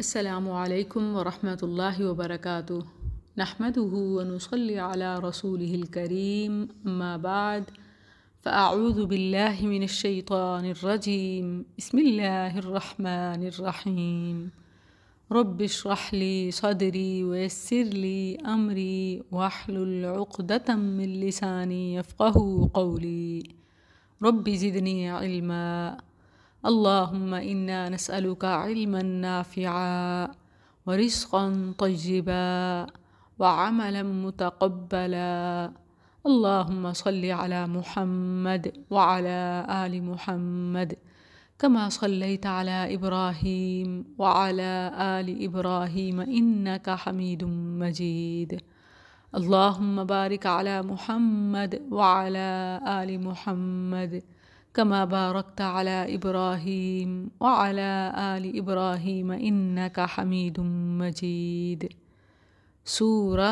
السلام علیکم ورحمۃ اللہ وبرکاتہ نحمده ونصلي على رسوله الكريم اما بعد فاعوذ باللہ من الشیطان الرجیم بسم اللہ الرحمن الرحیم رب اشرح لي صدری ويسر لي امری واحلل عقدۃ من لسانی یفقهوا قولی رب زدنی علما اللهم إنا نسألك علما نافعا ورزقا طيبا وعملا متقبلا اللهم صل على محمد وعلى آل محمد كما صليت على إبراهيم وعلى آل إبراهيم إنك حميد مجيد اللهم بارك على محمد وعلى آل محمد كما باركت على إبراهيم وعلى آل إبراهيم إنك حميد مجيد سورہ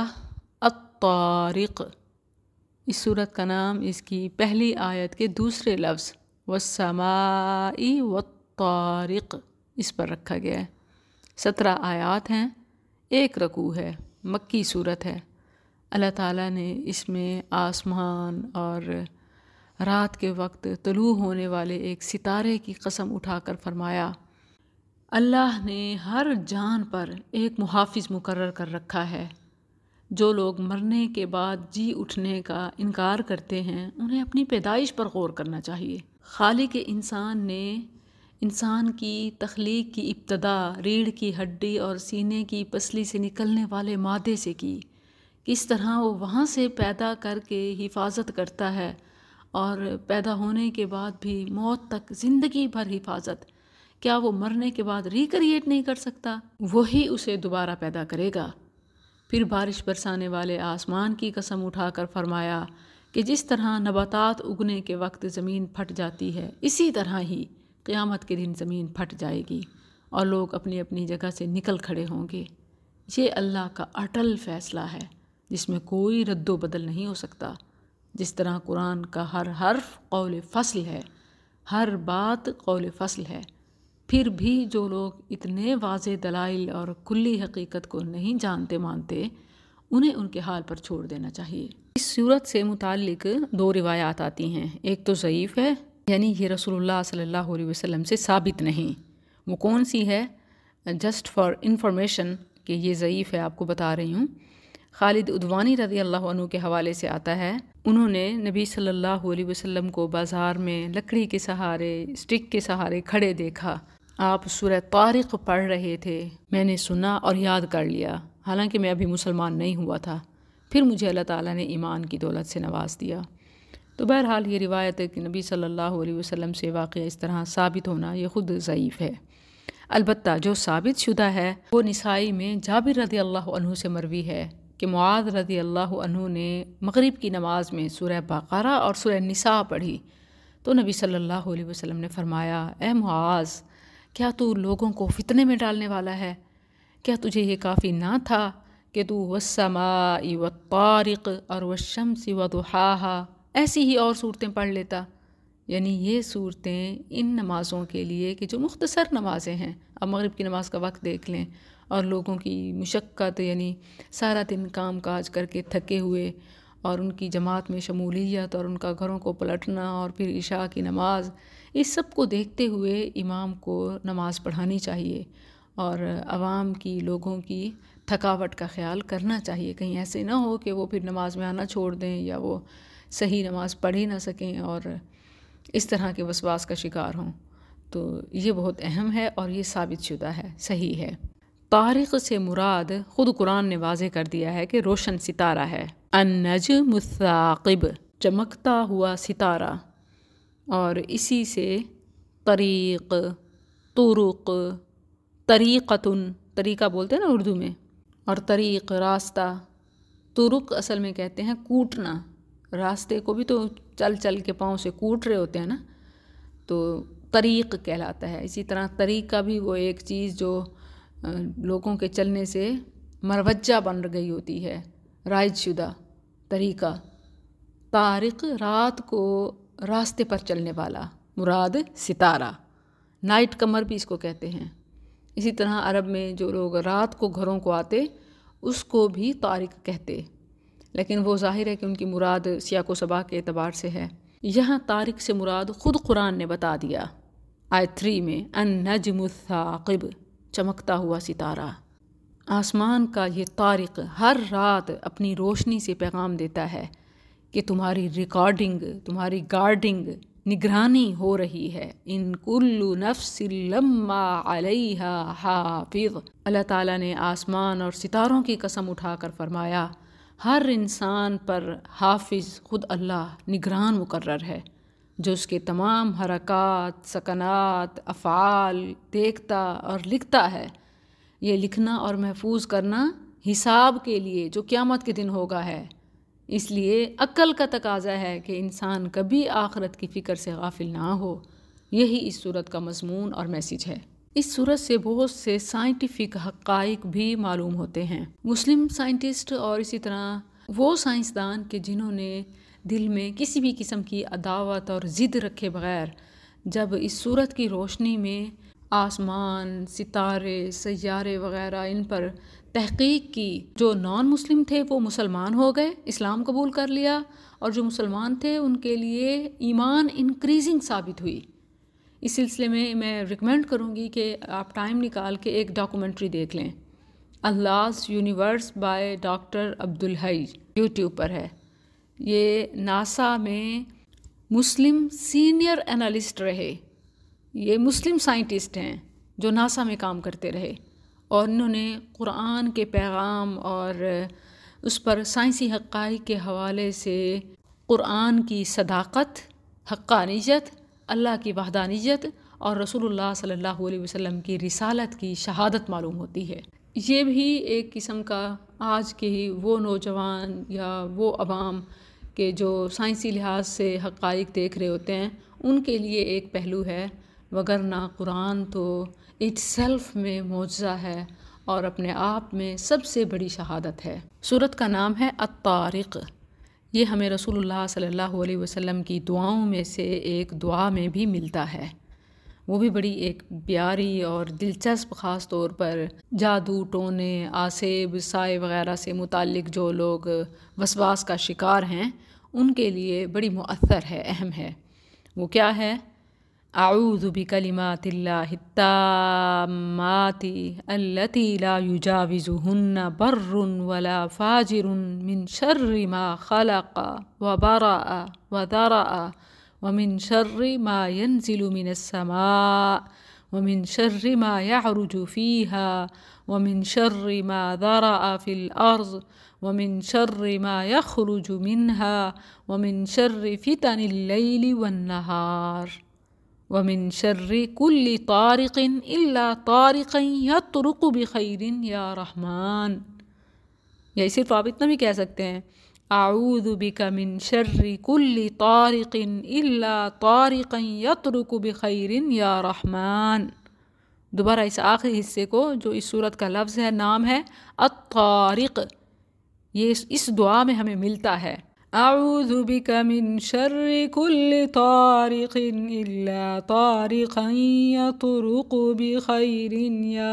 الطارق، اس سورت کا نام اس کی پہلی آیت کے دوسرے لفظ والسماء والطارق اس پر رکھا گیا ہے۔ 17 آیات ہیں، ایک رکوع ہے، مکی سورت ہے۔ اللہ تعالیٰ نے اس میں آسمان اور رات کے وقت طلوع ہونے والے ایک ستارے کی قسم اٹھا کر فرمایا، اللہ نے ہر جان پر ایک محافظ مقرر کر رکھا ہے۔ جو لوگ مرنے کے بعد جی اٹھنے کا انکار کرتے ہیں انہیں اپنی پیدائش پر غور کرنا چاہیے۔ خالق انسان نے انسان کی تخلیق کی ابتدا ریڑھ کی ہڈی اور سینے کی پسلی سے نکلنے والے مادے سے کی، کس طرح وہ وہاں سے پیدا کر کے حفاظت کرتا ہے اور پیدا ہونے کے بعد بھی موت تک زندگی بھر حفاظت۔ کیا وہ مرنے کے بعد ریکریٹ نہیں کر سکتا؟ وہی اسے دوبارہ پیدا کرے گا۔ پھر بارش برسانے والے آسمان کی قسم اٹھا کر فرمایا کہ جس طرح نباتات اگنے کے وقت زمین پھٹ جاتی ہے، اسی طرح ہی قیامت کے دن زمین پھٹ جائے گی اور لوگ اپنی اپنی جگہ سے نکل کھڑے ہوں گے۔ یہ اللہ کا اٹل فیصلہ ہے جس میں کوئی رد و بدل نہیں ہو سکتا۔ جس طرح قرآن کا ہر حرف قول فصل ہے، ہر بات قول فصل ہے، پھر بھی جو لوگ اتنے واضح دلائل اور کلی حقیقت کو نہیں جانتے مانتے، انہیں ان کے حال پر چھوڑ دینا چاہیے۔ اس صورت سے متعلق 2 روایات آتی ہیں، ایک تو ضعیف ہے، یعنی یہ رسول اللہ صلی اللہ علیہ وسلم سے ثابت نہیں۔ وہ کون سی ہے؟ جسٹ فار انفارمیشن کہ یہ ضعیف ہے، آپ کو بتا رہی ہوں۔ خالد ادوانی رضی اللہ عنہ کے حوالے سے آتا ہے، انہوں نے نبی صلی اللہ علیہ وسلم کو بازار میں لکڑی کے سہارے، اسٹک کے سہارے کھڑے دیکھا۔ آپ سورہ طارق پڑھ رہے تھے، میں نے سنا اور یاد کر لیا، حالانکہ میں ابھی مسلمان نہیں ہوا تھا۔ پھر مجھے اللہ تعالیٰ نے ایمان کی دولت سے نواز دیا۔ تو بہرحال یہ روایت ہے کہ نبی صلی اللہ علیہ وسلم سے واقعہ اس طرح ثابت ہونا یہ خود ضعیف ہے۔ البتہ جو ثابت شدہ ہے وہ نسائی میں جابر رضی اللہ عنہ سے مروی ہے کہ معاذ رضی اللہ عنہ نے مغرب کی نماز میں سورہ بقرہ اور سورہ نساء پڑھی تو نبی صلی اللہ علیہ وسلم نے فرمایا، اے معاذ، کیا تو لوگوں کو فتنے میں ڈالنے والا ہے؟ کیا تجھے یہ کافی نہ تھا کہ تو والسماء والطارق اور والشمس وضحاها ایسی ہی اور صورتیں پڑھ لیتا؟ یعنی یہ صورتیں ان نمازوں کے لیے کہ جو مختصر نمازیں ہیں، اب مغرب کی نماز کا وقت دیکھ لیں اور لوگوں کی مشقت، یعنی سارا دن کام کاج کر کے تھکے ہوئے اور ان کی جماعت میں شمولیت اور ان کا گھروں کو پلٹنا اور پھر عشاء کی نماز، اس سب کو دیکھتے ہوئے امام کو نماز پڑھانی چاہیے اور عوام کی، لوگوں کی تھکاوٹ کا خیال کرنا چاہیے۔ کہیں ایسے نہ ہو کہ وہ پھر نماز میں آنا چھوڑ دیں یا وہ صحیح نماز پڑھ ہی نہ سکیں اور اس طرح کے وسواس کا شکار ہوں۔ تو یہ بہت اہم ہے اور یہ ثابت شدہ ہے، صحیح ہے۔ طارق سے مراد خود قرآن نے واضح کر دیا ہے کہ روشن ستارہ ہے، النجم الثاقب، چمکتا ہوا ستارہ، اور اسی سے طریق، طرق، طریقتن، طریقہ بولتے ہیں نا اردو میں، اور طریق راستہ، طرق اصل میں کہتے ہیں کوٹنا، راستے کو بھی تو چل چل کے پاؤں سے کوٹ رہے ہوتے ہیں نا، تو طریق کہلاتا ہے۔ اسی طرح طریقہ بھی وہ ایک چیز جو لوگوں کے چلنے سے مروجہ بن گئی ہوتی ہے، رائج شدہ طریقہ۔ طارق رات کو راستے پر چلنے والا، مراد ستارہ، نائٹ کمر بھی اس کو کہتے ہیں۔ اسی طرح عرب میں جو لوگ رات کو گھروں کو آتے اس کو بھی طارق کہتے، لیکن وہ ظاہر ہے کہ ان کی مراد سیاق و سباق کے اعتبار سے ہے۔ یہاں طارق سے مراد خود قرآن نے بتا دیا آیت 3 میں، النجم الثاقب، چمکتا ہوا ستارہ۔ آسمان کا یہ طارق ہر رات اپنی روشنی سے پیغام دیتا ہے کہ تمہاری ریکارڈنگ، تمہاری گارڈنگ، نگرانی ہو رہی ہے۔ ان کل نفس لما علیہا حافظ، اللہ تعالیٰ نے آسمان اور ستاروں کی قسم اٹھا کر فرمایا ہر انسان پر حافظ خود اللہ، نگران مقرر ہے، جو اس کے تمام حرکات، سکنات، افعال دیکھتا اور لکھتا ہے۔ یہ لکھنا اور محفوظ کرنا حساب کے لیے جو قیامت کے دن ہوگا ہے۔ اس لیے عقل کا تقاضا ہے کہ انسان کبھی آخرت کی فکر سے غافل نہ ہو۔ یہی اس صورت کا مضمون اور میسیج ہے۔ اس صورت سے بہت سے سائنٹیفک حقائق بھی معلوم ہوتے ہیں۔ مسلم سائنٹسٹ اور اسی طرح وہ سائنسدان کہ جنہوں نے دل میں کسی بھی قسم کی عداوت اور ضد رکھے بغیر جب اس صورت کی روشنی میں آسمان، ستارے، سیارے وغیرہ ان پر تحقیق کی، جو نان مسلم تھے وہ مسلمان ہو گئے، اسلام قبول کر لیا، اور جو مسلمان تھے ان کے لیے ایمان انکریزنگ ثابت ہوئی۔ اس سلسلے میں ریکمینڈ کروں گی کہ آپ ٹائم نکال کے ایک ڈاکومنٹری دیکھ لیں، Allah's universe by doctor Abdul Hai, YouTube پر ہے۔ یہ ناسا میں مسلم سینئر انالسٹ رہے، یہ مسلم سائنٹسٹ ہیں جو ناسا میں کام کرتے رہے، اور انہوں نے قرآن کے پیغام اور اس پر سائنسی حقائق کے حوالے سے قرآن کی صداقت، حقانیت، اللہ کی وحدانیت اور رسول اللہ صلی اللہ علیہ وسلم کی رسالت کی شہادت معلوم ہوتی ہے۔ یہ بھی ایک قسم کا آج کے ہی وہ نوجوان یا وہ عوام کہ جو سائنسی لحاظ سے حقائق دیکھ رہے ہوتے ہیں ان کے لیے ایک پہلو ہے، وگرنہ قرآن تو اٹ سیلف میں معجزہ ہے اور اپنے آپ میں سب سے بڑی شہادت ہے۔ سورت کا نام ہے الطارق۔ یہ ہمیں رسول اللہ صلی اللہ علیہ وسلم کی دعاؤں میں سے ایک دعا میں بھی ملتا ہے، وہ بھی بڑی ایک پیاری اور دلچسپ، خاص طور پر جادو ٹونے، آسیب، سائے وغیرہ سے متعلق جو لوگ وسواس کا شکار ہیں ان کے لیے بڑی مؤثر ہے، اہم ہے۔ وہ کیا ہے؟ اعوذ بکلمات اللہ التامات التی لا یجاوزہن بر ولا فاجر من شر ما خلق وبرأ وذرأ ومن شر ما ينزل من السماء ومن شر ما يعرج فيها ومن شر ما ذرأ في الأرض ومن شر ما يخرج منها ومن شر فتن الليل والنهار ومن شر كل طارق إلا طارقا يطرق بخير يا رحمن۔ یا صرف آپ اتنا بھی کہہ سکتے ہیں، اعوذ بک من شر كل طارق الا طارقا يطرق بخير یا رحمن۔ دوبارہ اس آخری حصے کو جو اس صورت کا لفظ ہے، نام ہے الطارق، یہ اس دعا میں ہمیں ملتا ہے۔ اعوذ بک من شر كل طارق الا طارقا يطرق بخير یا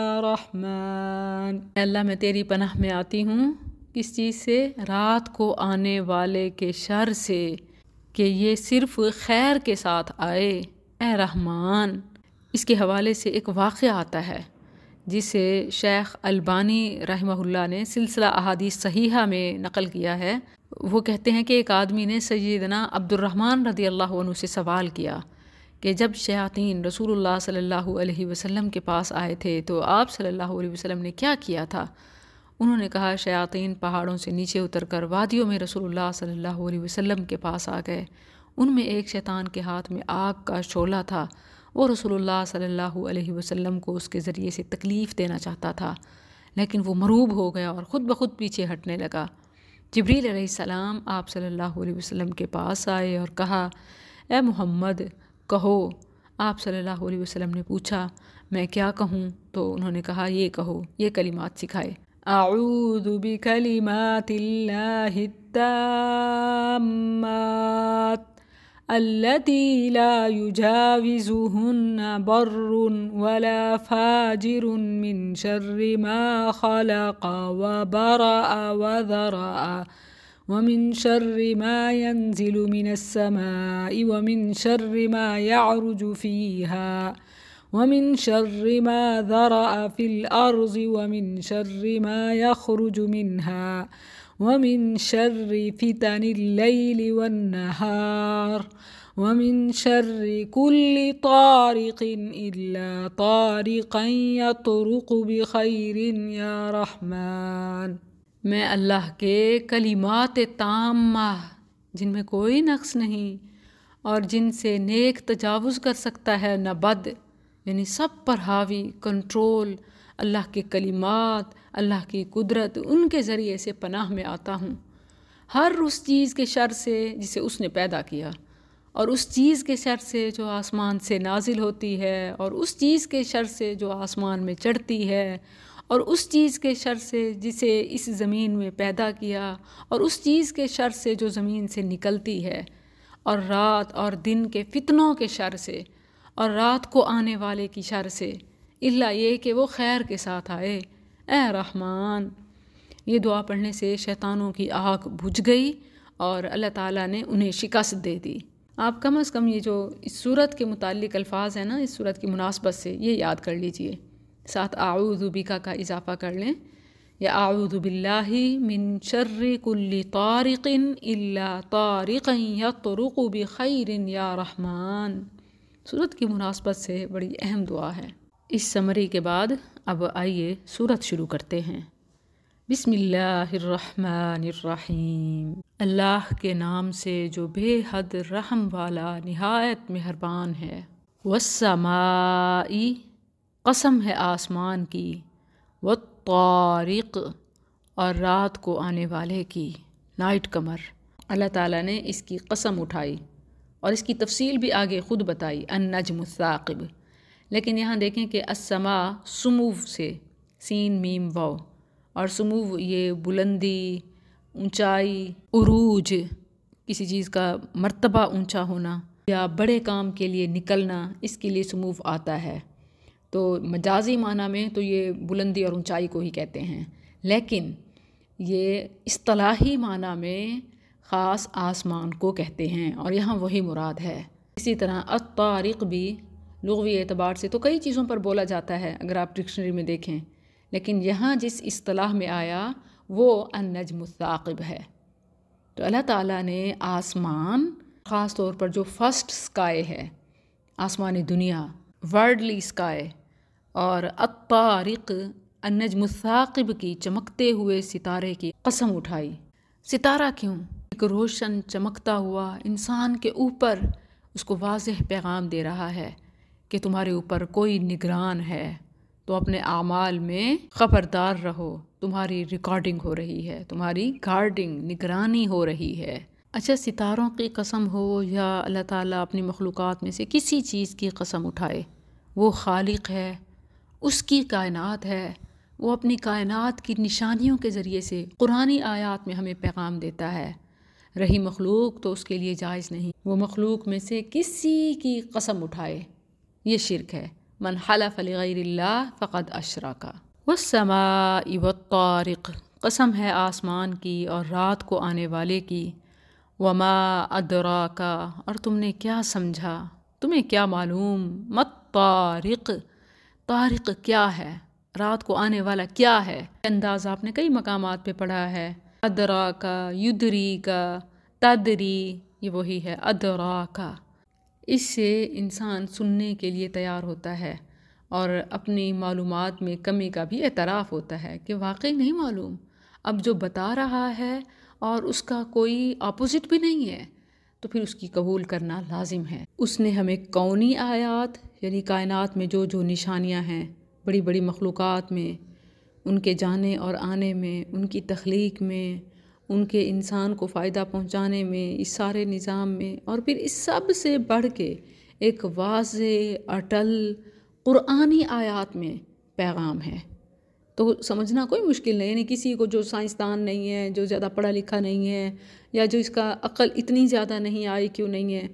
رحمن۔ اے اللہ میں تیری پناہ میں آتی ہوں کس چیز سے؟ رات کو آنے والے کے شر سے، کہ یہ صرف خیر کے ساتھ آئے، اے رحمان۔ اس کے حوالے سے ایک واقعہ آتا ہے جسے شیخ البانی رحمہ اللہ نے سلسلہ احادیث صحیحہ میں نقل کیا ہے۔ وہ کہتے ہیں کہ ایک آدمی نے سیدنا عبد الرحمن رضی اللہ عنہ سے سوال کیا کہ جب شیاطین رسول اللہ صلی اللہ علیہ وسلم کے پاس آئے تھے تو آپ صلی اللہ علیہ وسلم نے کیا کیا تھا؟ انہوں نے کہا شیاطین پہاڑوں سے نیچے اتر کر وادیوں میں رسول اللہ صلی اللہ علیہ وسلم کے پاس آ گئے۔ ان میں ایک شیطان کے ہاتھ میں آگ کا شعلہ تھا، وہ رسول اللہ صلی اللہ علیہ وسلم کو اس کے ذریعے سے تکلیف دینا چاہتا تھا، لیکن وہ مروب ہو گیا اور خود بخود پیچھے ہٹنے لگا۔ جبریل علیہ السلام آپ صلی اللہ علیہ وسلم کے پاس آئے اور کہا، اے محمد کہو۔ آپ صلی اللہ علیہ وسلم نے پوچھا میں کیا کہوں؟ تو انہوں نے کہا یہ کہو، یہ کلمات سکھائے، اعوذ بکلمات اللہ التامات التي لا يجاوزهن بر ولا فاجر من شر ما خلق وبرأ وذرأ ومن شر ما ينزل من السماء ومن شر ما يعرج فيها ومن شر ما ذرأ في الأرض ومن شر ما يخرج منها ومن شر فتن الليل والنهار ومن شر كل طارق إلا طارقا يطرق بخير یا رحمن۔ میں اللہ کے کلمات تامہ جن میں کوئی نقص نہیں اور جن سے نیک تجاوز کر سکتا ہے نہ بد، یعنی سب پر حاوی کنٹرول اللہ کے کلمات، اللہ کی قدرت، ان کے ذریعے سے پناہ میں آتا ہوں ہر اس چیز کے شر سے جسے اس نے پیدا کیا، اور اس چیز کے شر سے جو آسمان سے نازل ہوتی ہے، اور اس چیز کے شر سے جو آسمان میں چڑھتی ہے، اور اس چیز کے شر سے جسے اس زمین میں پیدا کیا، اور اس چیز کے شر سے جو زمین سے نکلتی ہے، اور رات اور دن کے فتنوں کے شر سے، اور رات کو آنے والے کی شر سے، الا یہ کہ وہ خیر کے ساتھ آئے، اے رحمان۔ یہ دعا پڑھنے سے شیطانوں کی آگ بجھ گئی اور اللہ تعالیٰ نے انہیں شکست دے دی۔ آپ کم از کم یہ جو اس صورت کے متعلق الفاظ ہیں نا، اس صورت کی مناسبت سے یہ یاد کر لیجئے، ساتھ اعوذ بکا کا اضافہ کر لیں، یا اعوذ باللہ من شر کل طارق الا طارقا یطرق بخیر یا رحمان۔ سورت کی مناسبت سے بڑی اہم دعا ہے۔ اس سمری کے بعد اب آئیے سورت شروع کرتے ہیں۔ بسم اللہ الرحمن الرحیم، اللہ کے نام سے جو بے حد رحم والا نہایت مہربان ہے۔ والسماء، قسم ہے آسمان کی، والطارق، اور رات کو آنے والے کی، نائٹ قمر۔ اللہ تعالیٰ نے اس کی قسم اٹھائی اور اس کی تفصیل بھی آگے خود بتائی، النجم الثاقب۔ لیکن یہاں دیکھیں کہ السماء سمو سے، سین میم واو، اور سمو یہ بلندی، اونچائی، عروج، کسی چیز کا مرتبہ اونچا ہونا یا بڑے کام کے لیے نکلنا، اس کے لیے سمو آتا ہے۔ تو مجازی معنی میں تو یہ بلندی اور اونچائی کو ہی کہتے ہیں، لیکن یہ اصطلاحی معنی میں خاص آسمان کو کہتے ہیں، اور یہاں وہی مراد ہے۔ اسی طرح الطارق بھی لغوی اعتبار سے تو کئی چیزوں پر بولا جاتا ہے اگر آپ ڈکشنری میں دیکھیں، لیکن یہاں جس اصطلاح میں آیا وہ النجم الثاقب ہے۔ تو اللہ تعالیٰ نے آسمان، خاص طور پر جو فرسٹ اسکائی ہے، آسمانی دنیا، ورلڈلی اسکائی، اور الطارق، النجم الثاقب کی، چمکتے ہوئے ستارے کی قسم اٹھائی۔ ستارہ کیوں؟ ایک روشن چمکتا ہوا انسان کے اوپر اس کو واضح پیغام دے رہا ہے کہ تمہارے اوپر کوئی نگران ہے، تو اپنے اعمال میں خبردار رہو، تمہاری ریکارڈنگ ہو رہی ہے، تمہاری گارڈنگ، نگرانی ہو رہی ہے۔ اچھا، ستاروں کی قسم ہو یا اللہ تعالیٰ اپنی مخلوقات میں سے کسی چیز کی قسم اٹھائے، وہ خالق ہے، اس کی کائنات ہے، وہ اپنی کائنات کی نشانیوں کے ذریعے سے قرآنی آیات میں ہمیں پیغام دیتا ہے۔ رہی مخلوق تو اس کے لیے جائز نہیں وہ مخلوق میں سے کسی کی قسم اٹھائے، یہ شرک ہے۔ من حلف لغیر اللہ فقد اشرک۔ والسماء والطارق، قسم ہے آسمان کی اور رات کو آنے والے کی۔ وما ادراک، اور تم نے کیا سمجھا، تمہیں کیا معلوم، مت طارق، طارق کیا ہے، رات کو آنے والا کیا ہے۔ انداز آپ نے کئی مقامات پہ پڑھا ہے، ادراکا، یدریکا، تدری، یہ وہی ہے ادراکا۔ اس سے انسان سننے کے لیے تیار ہوتا ہے اور اپنی معلومات میں کمی کا بھی اعتراف ہوتا ہے کہ واقعی نہیں معلوم، اب جو بتا رہا ہے اور اس کا کوئی اپوزٹ بھی نہیں ہے تو پھر اس کی قبول کرنا لازم ہے۔ اس نے ہمیں کونی آیات، یعنی کائنات میں جو جو نشانیاں ہیں، بڑی بڑی مخلوقات میں، ان کے جانے اور آنے میں، ان کی تخلیق میں، ان کے انسان کو فائدہ پہنچانے میں، اس سارے نظام میں، اور پھر اس سب سے بڑھ کے ایک واضح اٹل قرآنی آیات میں پیغام ہے۔ تو سمجھنا کوئی مشکل نہیں، یعنی کسی کو جو سائنسدان نہیں ہے، جو زیادہ پڑھا لکھا نہیں ہے، یا جو اس کا عقل اتنی زیادہ نہیں آئی کیوں نہیں ہے،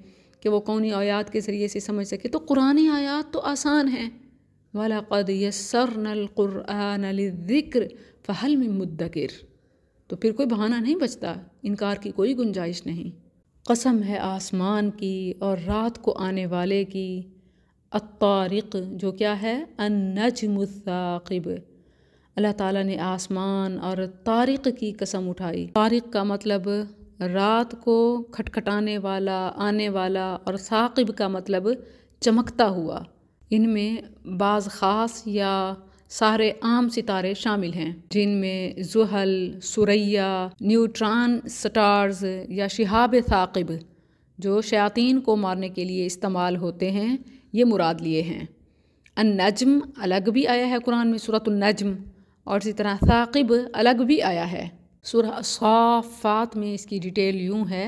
کہ وہ کونی آیات کے ذریعے سے سمجھ سکے، تو قرآنی آیات تو آسان ہیں۔ وَلَقَدْ يَسَّرْنَا الْقُرْآنَ لِلذِّكْرِ فَهَلْ مِن مُدَّكِرٍ، تو پھر کوئی بہانہ نہیں بچتا، انکار کی کوئی گنجائش نہیں۔ قسم ہے آسمان کی اور رات کو آنے والے کی، الطارق جو کیا ہے، النجم الثاقب، اللہ تعالیٰ نے آسمان اور طارق کی قسم اٹھائی۔ طارق کا مطلب رات کو کھٹکھٹانے والا، آنے والا، اور ثاقب کا مطلب چمکتا ہوا۔ ان میں بعض خاص یا سارے عام ستارے شامل ہیں، جن میں زحل، ثریا، نیوٹران سٹارز یا شہاب ثاقب جو شیاطین کو مارنے کے لیے استعمال ہوتے ہیں، یہ مراد لیے ہیں۔ النجم الگ بھی آیا ہے قرآن میں سورۃ النجم، اور اسی طرح ثاقب الگ بھی آیا ہے۔ سورہ الصافات میں اس کی ڈیٹیل یوں ہے،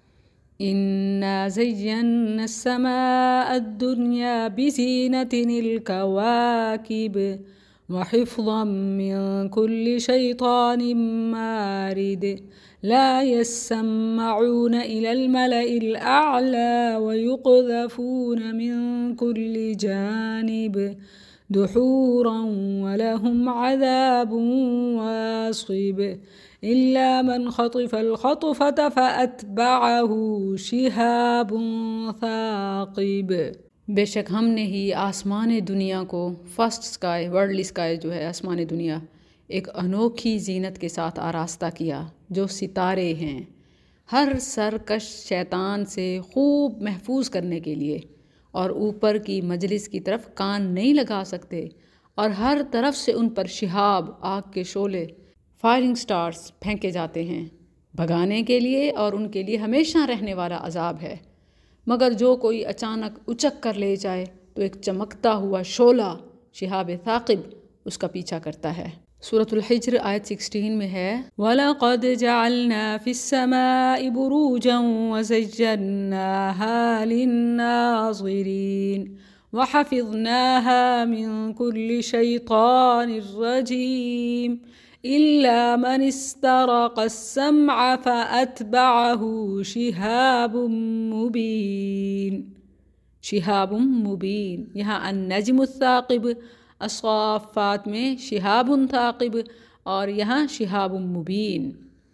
إِنَّا زَيَّنَّا السَّمَاءَ الدُّنْيَا بِزِينَةٍ الْكَوَاكِبِ وَحِفْظًا مِّن كُلِّ شَيْطَانٍ مَّارِدٍ لَا يَسَّمَّعُونَ إِلَى الْمَلَإِ الْأَعْلَى وَيُقْذَفُونَ مِن كُلِّ جَانِبٍ دُحُورًا وَلَهُمْ عَذَابٌ وَاصِبٌ إِلَّا مَنْ خَطِفَ الْخَطْفَةَ فَأَتْبَعَهُ شِهَابٌ ثَاقِبٌ۔ بے شک ہم نے ہی آسمان دنیا کو، فرسٹ اسکائی، ورلڈ اسکائی جو ہے آسمان دنیا، ایک انوکھی زینت کے ساتھ آراستہ کیا، جو ستارے ہیں، ہر سرکش شیطان سے خوب محفوظ کرنے کے لیے، اور اوپر کی مجلس کی طرف کان نہیں لگا سکتے، اور ہر طرف سے ان پر شہاب، آگ کے شعلے، فائرنگ سٹارز پھینکے جاتے ہیں، بھگانے کے لیے، اور ان کے لیے ہمیشہ رہنے والا عذاب ہے۔ مگر جو کوئی اچانک اچک کر لے جائے تو ایک چمکتا ہوا شعلہ، شہاب ثاقب، اس کا پیچھا کرتا ہے۔ سورۃ الحجر آیت 16 میں ہے، وَلَقَدْ جَعَلْنَا فِي السَّمَاءِ بُرُوجًا وَزَيَّنَّاهَا لِلنَّاظِرِينَ وَحَفِظْنَاهَا مِن كُلِّ شَيْطَانٍ رَّجِيمٍ إِلَّا مَنِ اسْتَرَقَ السَّمْعَ فَأَتْبَعَهُ شِهَابٌ مُّبِينٌ۔ شہاب مبین، یہاں النجم الثاقب، الصافات میں شہاب ثاقب، اور یہاں شہاب مبین۔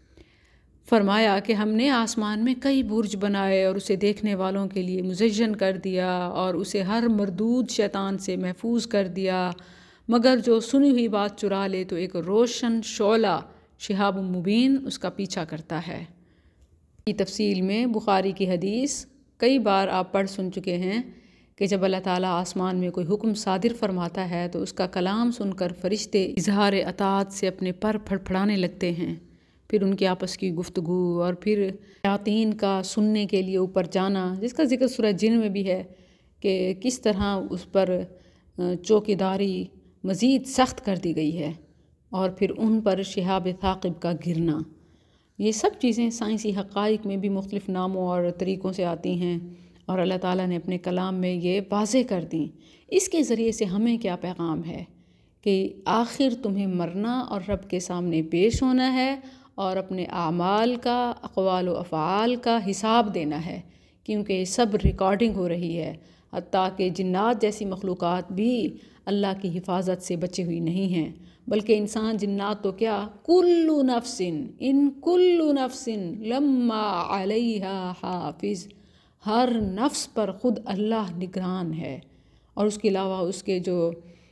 فرمایا کہ ہم نے آسمان میں کئی برج بنائے اور اسے دیکھنے والوں کے لیے مزین کر دیا، اور اسے ہر مردود شیطان سے محفوظ کر دیا، مگر جو سنی ہوئی بات چرا لے تو ایک روشن شعلہ، شہاب مبین، اس کا پیچھا کرتا ہے۔ کی تفصیل میں بخاری کی حدیث کئی بار آپ پڑھ سن چکے ہیں کہ جب اللہ تعالیٰ آسمان میں کوئی حکم صادر فرماتا ہے تو اس کا کلام سن کر فرشتے اظہار اطاعت سے اپنے پر پھڑپھڑانے لگتے ہیں، پھر ان کی آپس کی گفتگو، اور پھر شیاطین کا سننے کے لیے اوپر جانا، جس کا ذکر سورہ جن میں بھی ہے کہ کس طرح اس پر چوکیداری مزید سخت کر دی گئی ہے، اور پھر ان پر شہاب ثاقب کا گرنا۔ یہ سب چیزیں سائنسی حقائق میں بھی مختلف ناموں اور طریقوں سے آتی ہیں، اور اللہ تعالیٰ نے اپنے کلام میں یہ واضح کر دیں۔ اس کے ذریعے سے ہمیں کیا پیغام ہے کہ آخر تمہیں مرنا اور رب کے سامنے پیش ہونا ہے، اور اپنے اعمال کا، اقوال و افعال کا حساب دینا ہے، کیونکہ یہ سب ریکارڈنگ ہو رہی ہے۔ حتیٰ کہ جنات جیسی مخلوقات بھی اللہ کی حفاظت سے بچی ہوئی نہیں ہیں، بلکہ انسان جنات تو کیا، کل نفس ان کل نفس لما علیہا حافظ، ہر نفس پر خود اللہ نگران ہے، اور اس کے علاوہ اس کے جو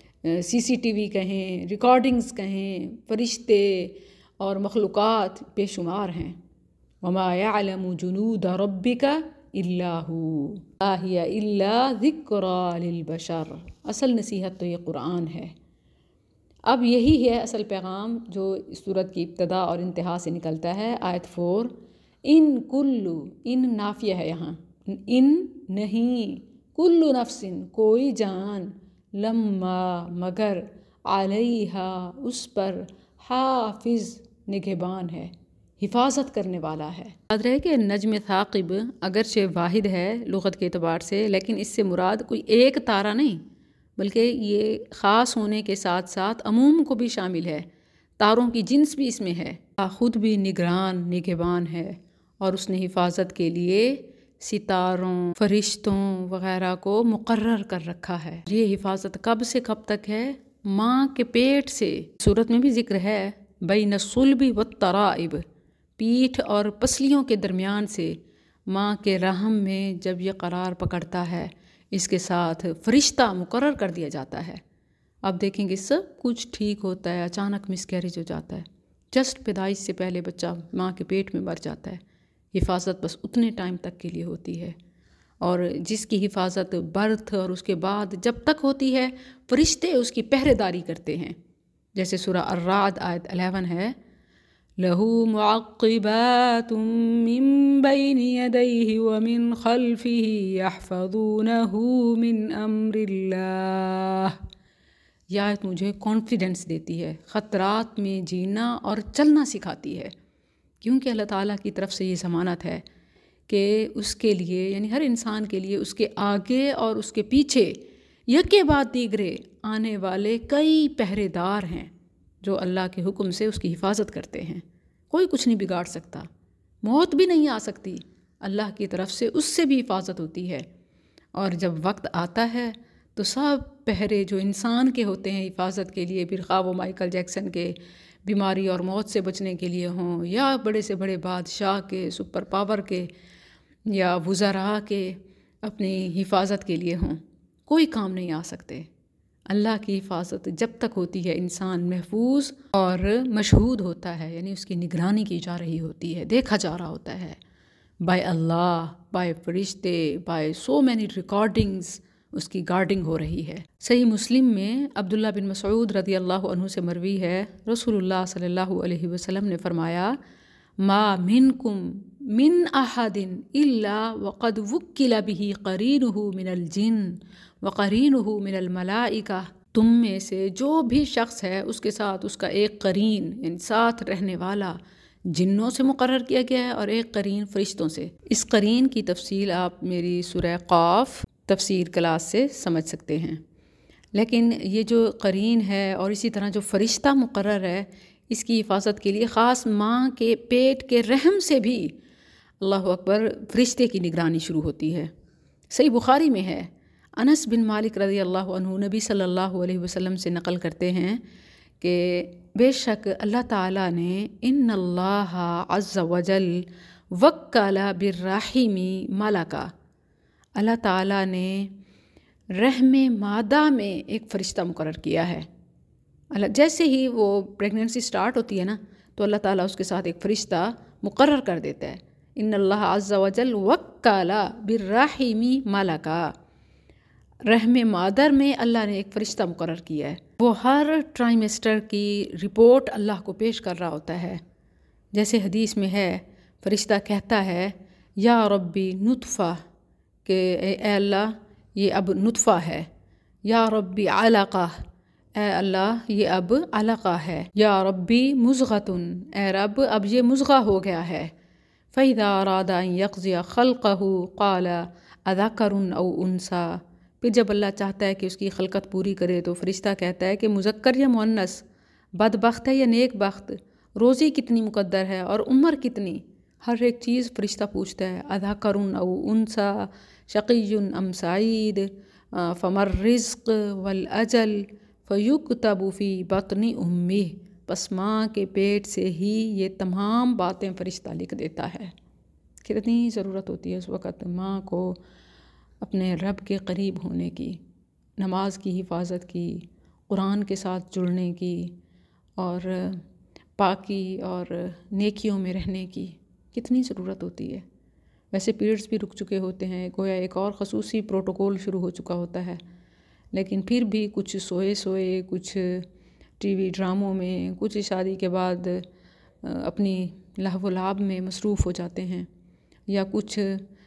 CCTV کہیں، ریکارڈنگز کہیں، فرشتے اور مخلوقات بے شمار ہیں۔ وما يعلم جنود ربک الا هو ما هی الا ذکری للبشر۔ اصل نصیحت تو یہ قرآن ہے۔ اب یہی ہے اصل پیغام جو اس سورت کی ابتدا اور انتہا سے نکلتا ہے۔ آیت 4، ان کلو، ان نافیہ ہے یہاں، ان نہیں، کلو نفس کوئی جان، لما مگر، علیہا اس پر، حافظ نگہبان ہے، حفاظت کرنے والا ہے۔ یاد رہے کہ نجم ثاقب اگرچہ واحد ہے لغت کے اعتبار سے، لیکن اس سے مراد کوئی ایک تارہ نہیں، بلکہ یہ خاص ہونے کے ساتھ ساتھ عموم کو بھی شامل ہے، تاروں کی جنس بھی اس میں ہے۔ خود بھی نگران، نگہبان ہے، اور اس نے حفاظت کے لیے ستاروں، فرشتوں وغیرہ کو مقرر کر رکھا ہے۔ یہ حفاظت کب سے کب تک ہے؟ ماں کے پیٹ سے۔ سورت میں بھی ذکر ہے بین الصلب والترائب، پیٹھ اور پسلیوں کے درمیان سے ماں کے رحم میں جب یہ قرار پکڑتا ہے، اس کے ساتھ فرشتہ مقرر کر دیا جاتا ہے۔ اب دیکھیں گے سب کچھ ٹھیک ہوتا ہے، اچانک مس کیریج ہو جاتا ہے، جسٹ پیدائش سے پہلے بچہ ماں کے پیٹ میں مر جاتا ہے۔ حفاظت بس اتنے ٹائم تک کے لیے ہوتی ہے، اور جس کی حفاظت برتھ اور اس کے بعد جب تک ہوتی ہے، فرشتے اس کی پہرے داری کرتے ہیں۔ جیسے سورہ الرعد آیت 11 ہے، لَهُ مُعَقِّبَاتٌ مِّن بَيْنِ يَدَيْهِ وَمِن خَلْفِهِ يَحْفَظُونَهُ مِنْ أَمْرِ اللَّهِ۔ یہ آیت مجھے کانفیڈنس دیتی ہے، خطرات میں جینا اور چلنا سکھاتی ہے، کیونکہ اللہ تعالیٰ کی طرف سے یہ ضمانت ہے کہ اس کے لیے، یعنی ہر انسان کے لیے، اس کے آگے اور اس کے پیچھے یکے بعد دیگرے آنے والے کئی پہرے دار ہیں جو اللہ کے حکم سے اس کی حفاظت کرتے ہیں۔ کوئی کچھ نہیں بگاڑ سکتا، موت بھی نہیں آ سکتی، اللہ کی طرف سے اس سے بھی حفاظت ہوتی ہے۔ اور جب وقت آتا ہے تو سب پہرے جو انسان کے ہوتے ہیں حفاظت کے لیے، پھر خواہ وہ مائیکل جیکسن کے بیماری اور موت سے بچنے کے لیے ہوں، یا بڑے سے بڑے بادشاہ کے، سپر پاور کے، یا وزراء کے اپنی حفاظت کے لیے ہوں، کوئی کام نہیں آ سکتے۔ اللہ کی حفاظت جب تک ہوتی ہے انسان محفوظ اور مشہود ہوتا ہے، یعنی اس کی نگرانی کی جا رہی ہوتی ہے، دیکھا جا رہا ہوتا ہے، بائی اللہ، بائی فرشتے، بائی سو مینی ریکارڈنگز، اس کی گارڈنگ ہو رہی ہے۔ صحیح مسلم میں عبداللہ بن مسعود رضی اللہ عنہ سے مروی ہے، رسول اللہ صلی اللہ علیہ وسلم نے فرمایا، ما منکم من احد الا وقد وکل به قرینہ من الجن وقرینہ من الملائکہ، تم میں سے جو بھی شخص ہے اس کے ساتھ اس کا ایک قرین، یعنی ساتھ رہنے والا جنوں سے مقرر کیا گیا ہے، اور ایک قرین فرشتوں سے۔ اس قرین کی تفصیل آپ میری سورہ قاف تفسیر کلاس سے سمجھ سکتے ہیں۔ لیکن یہ جو قرین ہے اور اسی طرح جو فرشتہ مقرر ہے، اس کی حفاظت کے لیے خاص ماں کے پیٹ کے رحم سے بھی اللہ اکبر فرشتے کی نگرانی شروع ہوتی ہے۔ صحیح بخاری میں ہے، انس بن مالک رضی اللہ عنہ نبی صلی اللہ علیہ وسلم سے نقل کرتے ہیں کہ بے شک اللہ تعالیٰ نے ان اللہ عز وجل وکل بالرحم ملکا، اللہ تعالیٰ نے رحم مادہ میں ایک فرشتہ مقرر کیا ہے۔ جیسے ہی وہ پریگننسی سٹارٹ ہوتی ہے نا، تو اللہ تعالیٰ اس کے ساتھ ایک فرشتہ مقرر کر دیتا ہے۔ ان اللہ عز وجل وکل بالرحم ملکا، رحم مادر میں اللہ نے ایک فرشتہ مقرر کیا ہے، وہ ہر ٹرائمیسٹر کی رپورٹ اللہ کو پیش کر رہا ہوتا ہے۔ جیسے حدیث میں ہے، فرشتہ کہتا ہے یا ربی نطفہ، کہ اے اللہ یہ اب نطفہ ہے، یا ربی علقہ، اے اللہ یہ اب علقہ ہے، یا ربی مضغۃ، اے رب اب یہ مضغہ ہو گیا ہے۔ فَإِذَا أَرَادَ أَن يَقْضِيَ خَلْقَهُ قَالَ أَذَكَرٌ أَوْ أُنثَىٰ، پھر جب اللہ چاہتا ہے کہ اس کی خلقت پوری کرے تو فرشتہ کہتا ہے کہ مذکر یا مؤنث، بدبخت ہے یا نیک بخت، روزی کتنی مقدر ہے اور عمر کتنی، ہر ایک چیز فرشتہ پوچھتا ہے۔ أَذَكَرٌ أَوْ أُنثَىٰ شَقِيٌّ أَمْ سَعِيدٌ فَمَا الرِّزْقُ وَالْأَجَلُ فَيُكْتَبُ فِي بَطْنِ أُمِّهِ، پس ماں کے پیٹ سے ہی یہ تمام باتیں فرشتہ لکھ دیتا ہے۔ کتنی ضرورت ہوتی ہے اس وقت ماں کو اپنے رب کے قریب ہونے کی، نماز کی حفاظت کی، قرآن کے ساتھ جڑنے کی، اور پاکی اور نیکیوں میں رہنے کی کتنی ضرورت ہوتی ہے۔ ویسے پیریڈز بھی رک چکے ہوتے ہیں، گویا ایک اور خصوصی پروٹوکول شروع ہو چکا ہوتا ہے، لیکن پھر بھی کچھ سوئے کچھ ٹی وی ڈراموں میں، کچھ شادی کے بعد اپنی لہو و لعب میں مصروف ہو جاتے ہیں، یا کچھ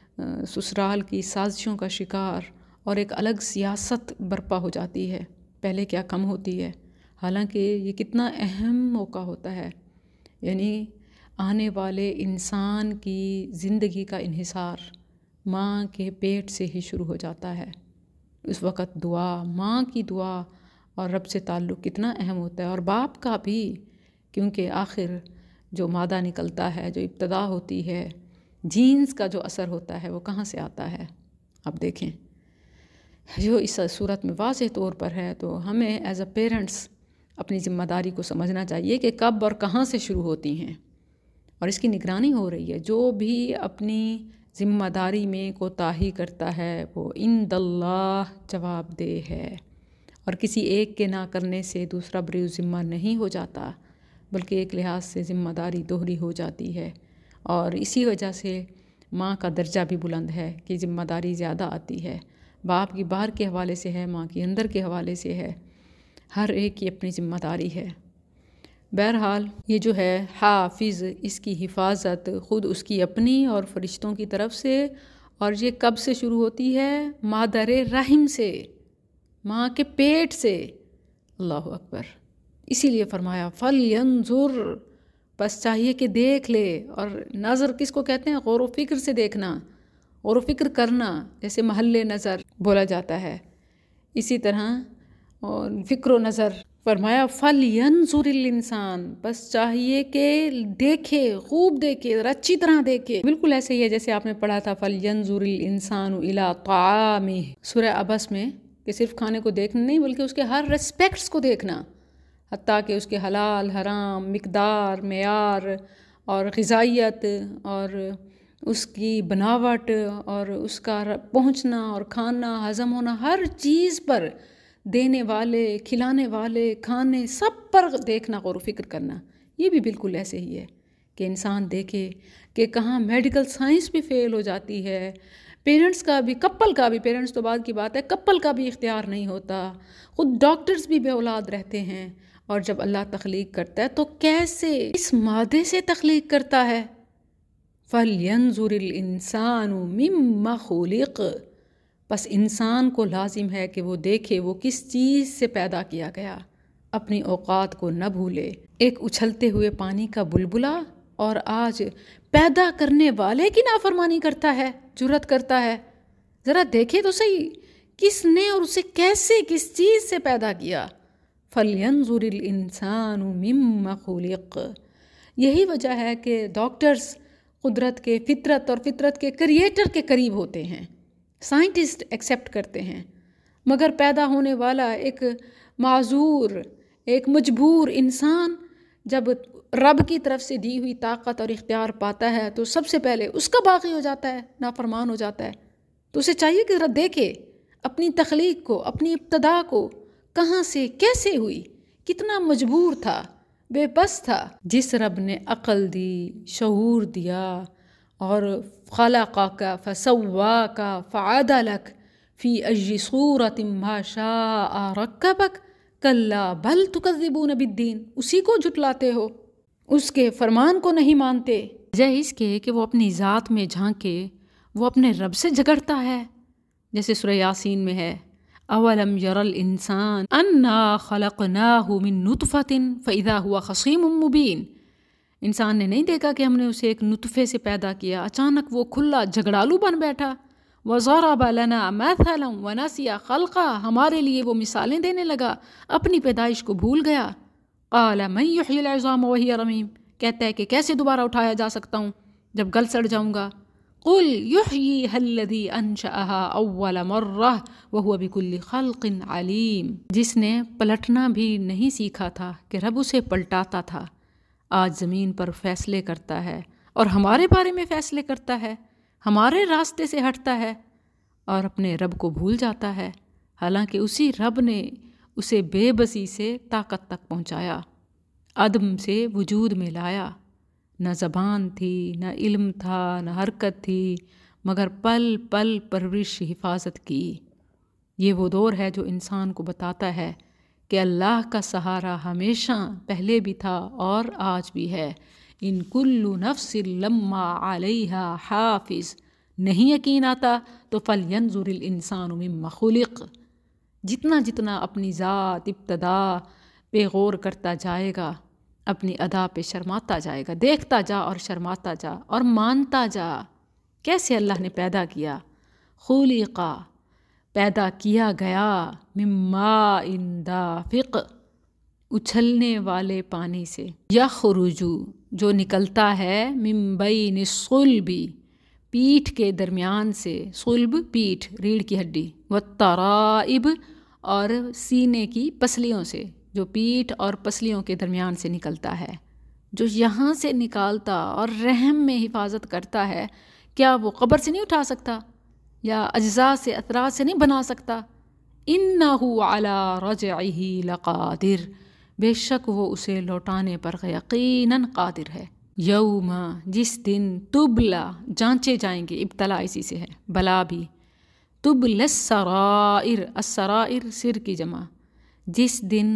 سسرال کی سازشوں کا شکار، اور ایک الگ سیاست برپا ہو جاتی ہے، پہلے کیا کم ہوتی ہے، حالانکہ یہ کتنا اہم موقع ہوتا ہے۔ یعنی آنے والے انسان کی زندگی کا انحصار ماں کے پیٹ سے ہی شروع ہو جاتا ہے۔ اس وقت دعا، ماں کی دعا اور رب سے تعلق کتنا اہم ہوتا ہے، اور باپ کا بھی، کیونکہ آخر جو مادہ نکلتا ہے، جو ابتدا ہوتی ہے، جینز کا جو اثر ہوتا ہے وہ کہاں سے آتا ہے؟ آپ دیکھیں جو اس صورت میں واضح طور پر ہے، تو ہمیں ایز اے پیرنٹس اپنی ذمہ داری کو سمجھنا چاہیے کہ کب اور کہاں سے شروع ہوتی ہیں، اور اس کی نگرانی ہو رہی ہے۔ جو بھی اپنی ذمہ داری میں کوتاہی کرتا ہے وہ عند اللہ جواب دہ ہے، اور کسی ایک کے نہ کرنے سے دوسرا بری ذمہ نہیں ہو جاتا، بلکہ ایک لحاظ سے ذمہ داری دوہری ہو جاتی ہے، اور اسی وجہ سے ماں کا درجہ بھی بلند ہے کہ ذمہ داری زیادہ آتی ہے۔ باپ کی باہر کے حوالے سے ہے، ماں کی اندر کے حوالے سے ہے، ہر ایک کی اپنی ذمہ داری ہے۔ بہرحال یہ جو ہے حافظ، اس کی حفاظت خود اس کی اپنی اور فرشتوں کی طرف سے، اور یہ کب سے شروع ہوتی ہے؟ مادر رحم سے، ماں کے پیٹ سے۔ اللہ اکبر! اسی لیے فرمایا فَلْيَنْظُرْ، بس چاہیے کہ دیکھ لے۔ اور نظر کس کو کہتے ہیں؟ غور و فکر سے دیکھنا، غور و فکر کرنا، جیسے محل نظر بولا جاتا ہے، اسی طرح اور فکر و نظر۔ فرمایا فَلْيَنْظُرِ الْإِنسان، بس چاہیے کہ دیکھے، خوب دیکھے، اچھی طرح دیکھے۔ بالکل ایسے ہی ہے جیسے آپ نے پڑھا تھا فَلْيَنْظُرِ الْإِنسَانُ إِلَىٰ طَعَامِهِ، سورہ عبس میں، کہ صرف کھانے کو دیکھنا نہیں بلکہ اس کے ہر ریسپیکٹس کو دیکھنا، حتیٰ کہ اس کے حلال حرام، مقدار، معیار اور غذائیت اور اس کی بناوٹ اور اس کا پہنچنا اور کھانا، ہضم ہونا، ہر چیز پر، دینے والے، کھلانے والے، کھانے، سب پر دیکھنا، غور و فکر کرنا۔ یہ بھی بالکل ایسے ہی ہے کہ انسان دیکھے کہ کہاں میڈیکل سائنس بھی فیل ہو جاتی ہے، پیرنٹس کا بھی، کپل کا بھی، پیرنٹس تو بعد کی بات ہے، کپل کا بھی اختیار نہیں ہوتا، خود ڈاکٹرز بھی بے اولاد رہتے ہیں، اور جب اللہ تخلیق کرتا ہے تو کیسے اس مادے سے تخلیق کرتا ہے۔ فَلْيَنْظُرِ الْإِنسَانُ مِمَّ خُلِقَ، بس انسان کو لازم ہے کہ وہ دیکھے وہ کس چیز سے پیدا کیا گیا، اپنی اوقات کو نہ بھولے۔ ایک اچھلتے ہوئے پانی کا بلبلا، اور آج پیدا کرنے والے کی نافرمانی کرتا ہے، جرأت کرتا ہے۔ ذرا دیکھے تو صحیح کس نے اور اسے کیسے، کس چیز سے پیدا کیا۔ فَلْيَنْظُرِ الْإِنسَانُ مِمَّ خُلِقَ۔ یہی وجہ ہے کہ ڈاکٹرز قدرت کے، فطرت اور فطرت کے کریٹر کے قریب ہوتے ہیں، سائنٹسٹ ایکسیپٹ کرتے ہیں، مگر پیدا ہونے والا ایک معذور، ایک مجبور انسان جب رب کی طرف سے دی ہوئی طاقت اور اختیار پاتا ہے تو سب سے پہلے اس کا باغی ہو جاتا ہے، نافرمان ہو جاتا ہے۔ تو اسے چاہیے کہ ذرا دیکھے اپنی تخلیق کو، اپنی ابتدا کو، کہاں سے کیسے ہوئی، کتنا مجبور تھا، بے بس تھا۔ جس رب نے عقل دی، شعور دیا، اور خلقک فسواک فعدلک فی ای صورۃ ما شاء رکبک کلا بل تکذبون بالدین، اسی کو جھٹلاتے ہو، اس کے فرمان کو نہیں مانتے۔ وجہ اس کے کہ وہ اپنی ذات میں جھانکے، وہ اپنے رب سے جھگڑتا ہے، جیسے سورہ یاسین میں ہے اولم یر الانسان انا خلقناہ من نطفۃ فاذا هو خصیم مبین، انسان نے نہیں دیکھا کہ ہم نے اسے ایک نطفے سے پیدا کیا، اچانک وہ کھلا جھگڑالو بن بیٹھا۔ وَضَرَبَ لَنَا مَثَلًا وَنَسِيَ خَلْقَهُ، ہمارے لیے وہ مثالیں دینے لگا، اپنی پیدائش کو بھول گیا۔ قَالَ مَن يُحْيِي الْعِظَامَ وَهِيَ رَمِيمٌ، کہتا ہے کہ کیسے دوبارہ اٹھایا جا سکتا ہوں جب گل سڑ جاؤں گا۔ قُلْ يُحْيِيهَا الَّذِي أَنشَأَهَا أَوَّلَ مَرَّةٍ وَهُوَ بِكُلِّ خَلْقٍ عَلِيمٌ، جس نے پلٹنا بھی نہیں سیکھا تھا کہ رب اسے پلٹاتا تھا، آج زمین پر فیصلے کرتا ہے اور ہمارے بارے میں فیصلے کرتا ہے، ہمارے راستے سے ہٹتا ہے اور اپنے رب کو بھول جاتا ہے، حالانکہ اسی رب نے اسے بے بسی سے طاقت تک پہنچایا، عدم سے وجود میں لایا، نہ زبان تھی، نہ علم تھا، نہ حرکت تھی، مگر پل پل پرورش حفاظت کی۔ یہ وہ دور ہے جو انسان کو بتاتا ہے کہ اللہ کا سہارا ہمیشہ پہلے بھی تھا اور آج بھی ہے۔ ان کل نفس لما علیہا حافظ، نہیں یقین آتا تو فَلْيَنْظُرِ الْإِنسَانُ مِمَّ خُلِقَ، جتنا جتنا اپنی ذات ابتدا پہ غور کرتا جائے گا، اپنی ادا پہ شرماتا جائے گا، دیکھتا جا اور شرماتا جا اور مانتا جا کیسے اللہ نے پیدا کیا۔ خُلِقَ، پیدا کیا گیا، مِن مَاءٍ دَافِقٍ، اچھلنے والے پانی سے، یخرج، جو نکلتا ہے، من بین الصلب، پیٹھ کے درمیان سے، صلب پیٹھ ریڑھ کی ہڈی، والترائب اور سینے کی پسلیوں سے، جو پیٹھ اور پسلیوں کے درمیان سے نکلتا ہے، جو یہاں سے نکالتا اور رحم میں حفاظت کرتا ہے، کیا وہ قبر سے نہیں اٹھا سکتا یا اجزاء سے، اطراف سے نہیں بنا سکتا؟ انہ علی رجعہ لقادر، بے شک وہ اسے لوٹانے پر یقیناً قادر ہے۔ یوم، جس دن، تبلا، جانچے جائیں گے، ابتلا اسی سے ہے، بلا بھی، تبلا السرائر، السرائر سر کی جمع، جس دن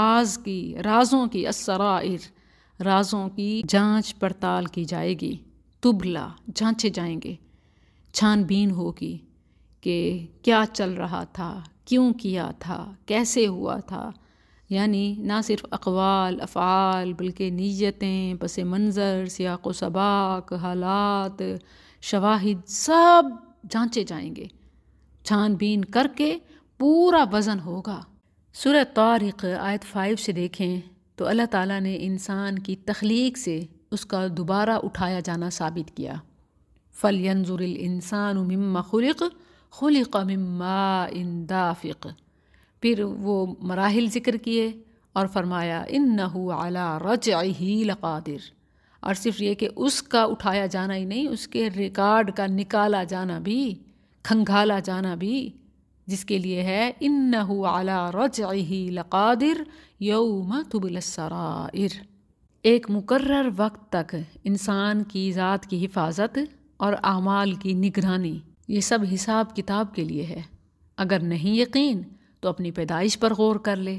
رازوں کی، السرائر رازوں کی جانچ پڑتال کی جائے گی، تبلا جانچے جائیں گے، چھان بین ہوگی کہ کیا چل رہا تھا، کیوں کیا تھا، کیسے ہوا تھا، یعنی نہ صرف اقوال افعال بلکہ نیتیں، پس منظر، سیاق و سباق، حالات، شواہد، سب جانچے جائیں گے، چھان بین کر کے پورا وزن ہوگا۔ سورہ طارق آیت 5 سے دیکھیں تو اللہ تعالیٰ نے انسان کی تخلیق سے اس کا دوبارہ اٹھایا جانا ثابت کیا۔ فَلْيَنْظُرِ الْإِنسَانُ مِمَّا خُلِقَ مِن مَّاءٍ دَافِقٍ، پھر وہ مراحل ذکر کیے اور فرمایا اِنَّهُ عَلَىٰ رَجْعِهِ لَقَادِرٌ، اور صرف یہ کہ اس کا اٹھایا جانا ہی نہیں، اس کے ریکارڈ کا نکالا جانا بھی، کھنگالا جانا بھی، جس کے لیے ہے اِنَّهُ عَلَىٰ رَجْعِهِ لَقَادِرٌ يَوْمَ تُبْلَى السَّرَائِرُ۔ ایک مقرر وقت تک انسان کی ذات کی حفاظت اور اعمال کی نگرانی، یہ سب حساب کتاب کے لیے ہے۔ اگر نہیں یقین تو اپنی پیدائش پر غور کر لے،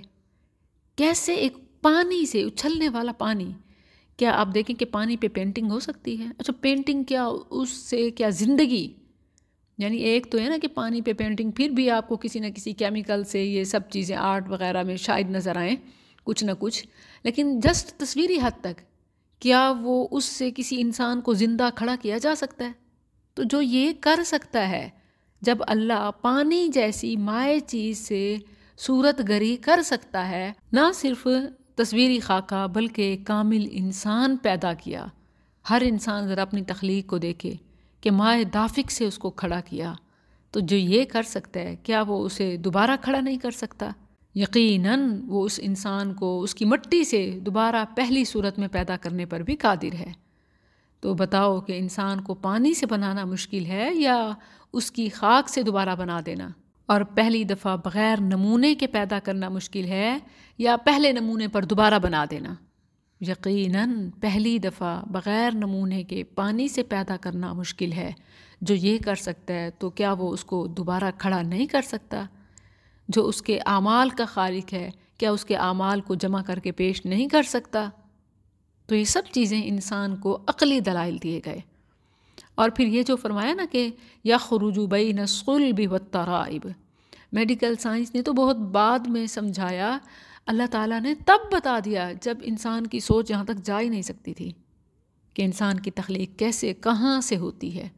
کیسے ایک پانی سے اچھلنے والا پانی، کیا آپ دیکھیں کہ پانی پہ پینٹنگ ہو سکتی ہے؟ اچھا پینٹنگ کیا، اس سے کیا زندگی، یعنی ایک تو ہے نا کہ پانی پہ پینٹنگ، پھر بھی آپ کو کسی نہ کسی کیمیکل سے یہ سب چیزیں آرٹ وغیرہ میں شاید نظر آئیں کچھ نہ کچھ، لیکن جسٹ تصویری حد تک کیا وہ اس سے کسی انسان کو زندہ کھڑا کیا جا سکتا ہے؟ تو جو یہ کر سکتا ہے، جب اللہ پانی جیسی مائع چیز سے صورت گری کر سکتا ہے، نہ صرف تصویری خاکہ بلکہ کامل انسان پیدا کیا، ہر انسان ذرا اپنی تخلیق کو دیکھے کہ مائع دافق سے اس کو کھڑا کیا، تو جو یہ کر سکتا ہے کیا وہ اسے دوبارہ کھڑا نہیں کر سکتا؟ یقیناً وہ اس انسان کو اس کی مٹی سے دوبارہ پہلی صورت میں پیدا کرنے پر بھی قادر ہے۔ تو بتاؤ کہ انسان کو پانی سے بنانا مشکل ہے یا اس کی خاک سے دوبارہ بنا دینا، اور پہلی دفعہ بغیر نمونے کے پیدا کرنا مشکل ہے یا پہلے نمونے پر دوبارہ بنا دینا؟ یقیناً پہلی دفعہ بغیر نمونے کے پانی سے پیدا کرنا مشکل ہے۔ جو یہ کر سکتا ہے تو کیا وہ اس کو دوبارہ کھڑا نہیں کر سکتا؟ جو اس کے اعمال کا خالق ہے، کیا اس کے اعمال کو جمع کر کے پیش نہیں کر سکتا؟ تو یہ سب چیزیں انسان کو عقلی دلائل دیے گئے۔ اور پھر یہ جو فرمایا نا کہ یخرج بین الصلب والترائب، میڈیکل سائنس نے تو بہت بعد میں سمجھایا، اللہ تعالیٰ نے تب بتا دیا جب انسان کی سوچ یہاں تک جا ہی نہیں سکتی تھی کہ انسان کی تخلیق کیسے، کہاں سے ہوتی ہے۔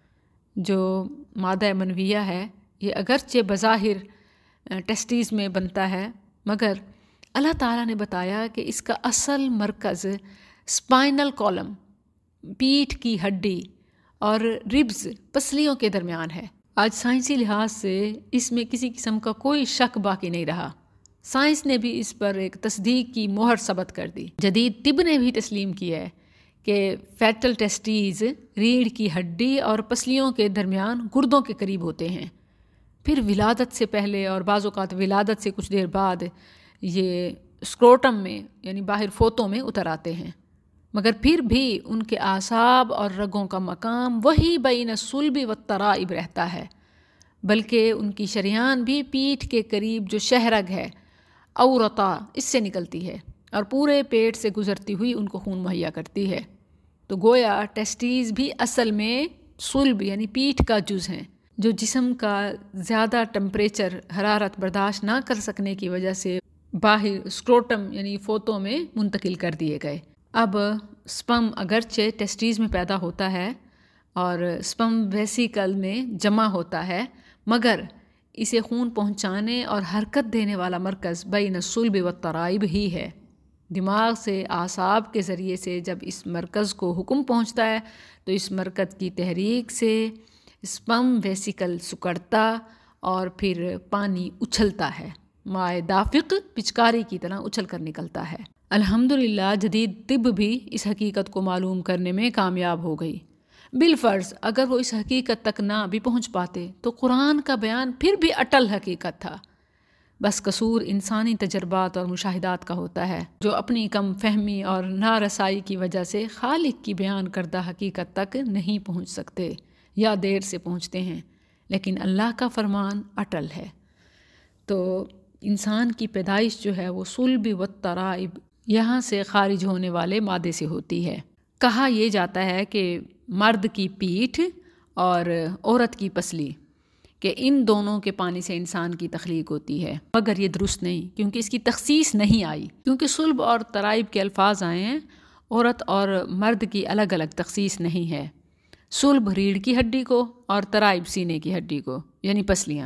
جو مادہ منویہ ہے یہ اگرچہ بظاہر ٹیسٹیز میں بنتا ہے، مگر اللہ تعالیٰ نے بتایا کہ اس کا اصل مرکز اسپائنل کالم، پیٹھ کی ہڈی اور ربز، پسلیوں کے درمیان ہے۔ آج سائنسی لحاظ سے اس میں کسی قسم کا کوئی شک باقی نہیں رہا، سائنس نے بھی اس پر ایک تصدیق کی مہر ثبت کر دی۔ جدید طب نے بھی تسلیم کیا ہے کہ فیٹل ٹیسٹیز ریڑھ کی ہڈی اور پسلیوں کے درمیان گردوں کے قریب ہوتے ہیں، پھر ولادت سے پہلے اور بعض اوقات ولادت سے کچھ دیر بعد یہ اسکروٹم میں یعنی باہر فوتوں میں اتر آتے ہیں، مگر پھر بھی ان کے اعصاب اور رگوں کا مقام وہی بین الصلب والترائب رہتا ہے، بلکہ ان کی شریان بھی پیٹھ کے قریب جو شہرگ ہے، اورتا، اس سے نکلتی ہے اور پورے پیٹ سے گزرتی ہوئی ان کو خون مہیا کرتی ہے۔ تو گویا ٹیسٹیز بھی اصل میں صلب یعنی پیٹھ کا جز ہیں، جو جسم کا زیادہ ٹمپریچر، حرارت برداشت نہ کر سکنے کی وجہ سے باہر اسکروٹم یعنی فوتوں میں منتقل کر دیے گئے۔ اب سپم اگرچہ ٹیسٹیز میں پیدا ہوتا ہے اور سپم ویسیکل میں جمع ہوتا ہے، مگر اسے خون پہنچانے اور حرکت دینے والا مرکز بین الصلب والترائب ہی ہے۔ دماغ سے اعصاب کے ذریعے سے جب اس مرکز کو حکم پہنچتا ہے تو اس مرکز کی تحریک سے اسپم ویسیکل سکڑتا اور پھر پانی اچھلتا ہے، مائع دافق پچکاری کی طرح اچھل کر نکلتا ہے۔ الحمدللہ جدید طب بھی اس حقیقت کو معلوم کرنے میں کامیاب ہو گئی۔ بالفرض اگر وہ اس حقیقت تک نہ بھی پہنچ پاتے تو قرآن کا بیان پھر بھی اٹل حقیقت تھا، بس قصور انسانی تجربات اور مشاہدات کا ہوتا ہے جو اپنی کم فہمی اور نارسائی کی وجہ سے خالق کی بیان کردہ حقیقت تک نہیں پہنچ سکتے یا دیر سے پہنچتے ہیں، لیکن اللہ کا فرمان اٹل ہے۔ تو انسان کی پیدائش جو ہے وہ صلب و ترائب، یہاں سے خارج ہونے والے مادے سے ہوتی ہے۔ کہا یہ جاتا ہے کہ مرد کی پیٹھ اور عورت کی پسلی، کہ ان دونوں کے پانی سے انسان کی تخلیق ہوتی ہے، مگر یہ درست نہیں، کیونکہ اس کی تخصیص نہیں آئی، کیونکہ صلب اور ترائب کے الفاظ آئے ہیں، عورت اور مرد کی الگ الگ تخصیص نہیں ہے۔ صلب ریڑھ کی ہڈی کو اور ترائب سینے کی ہڈی کو، یعنی پسلیاں۔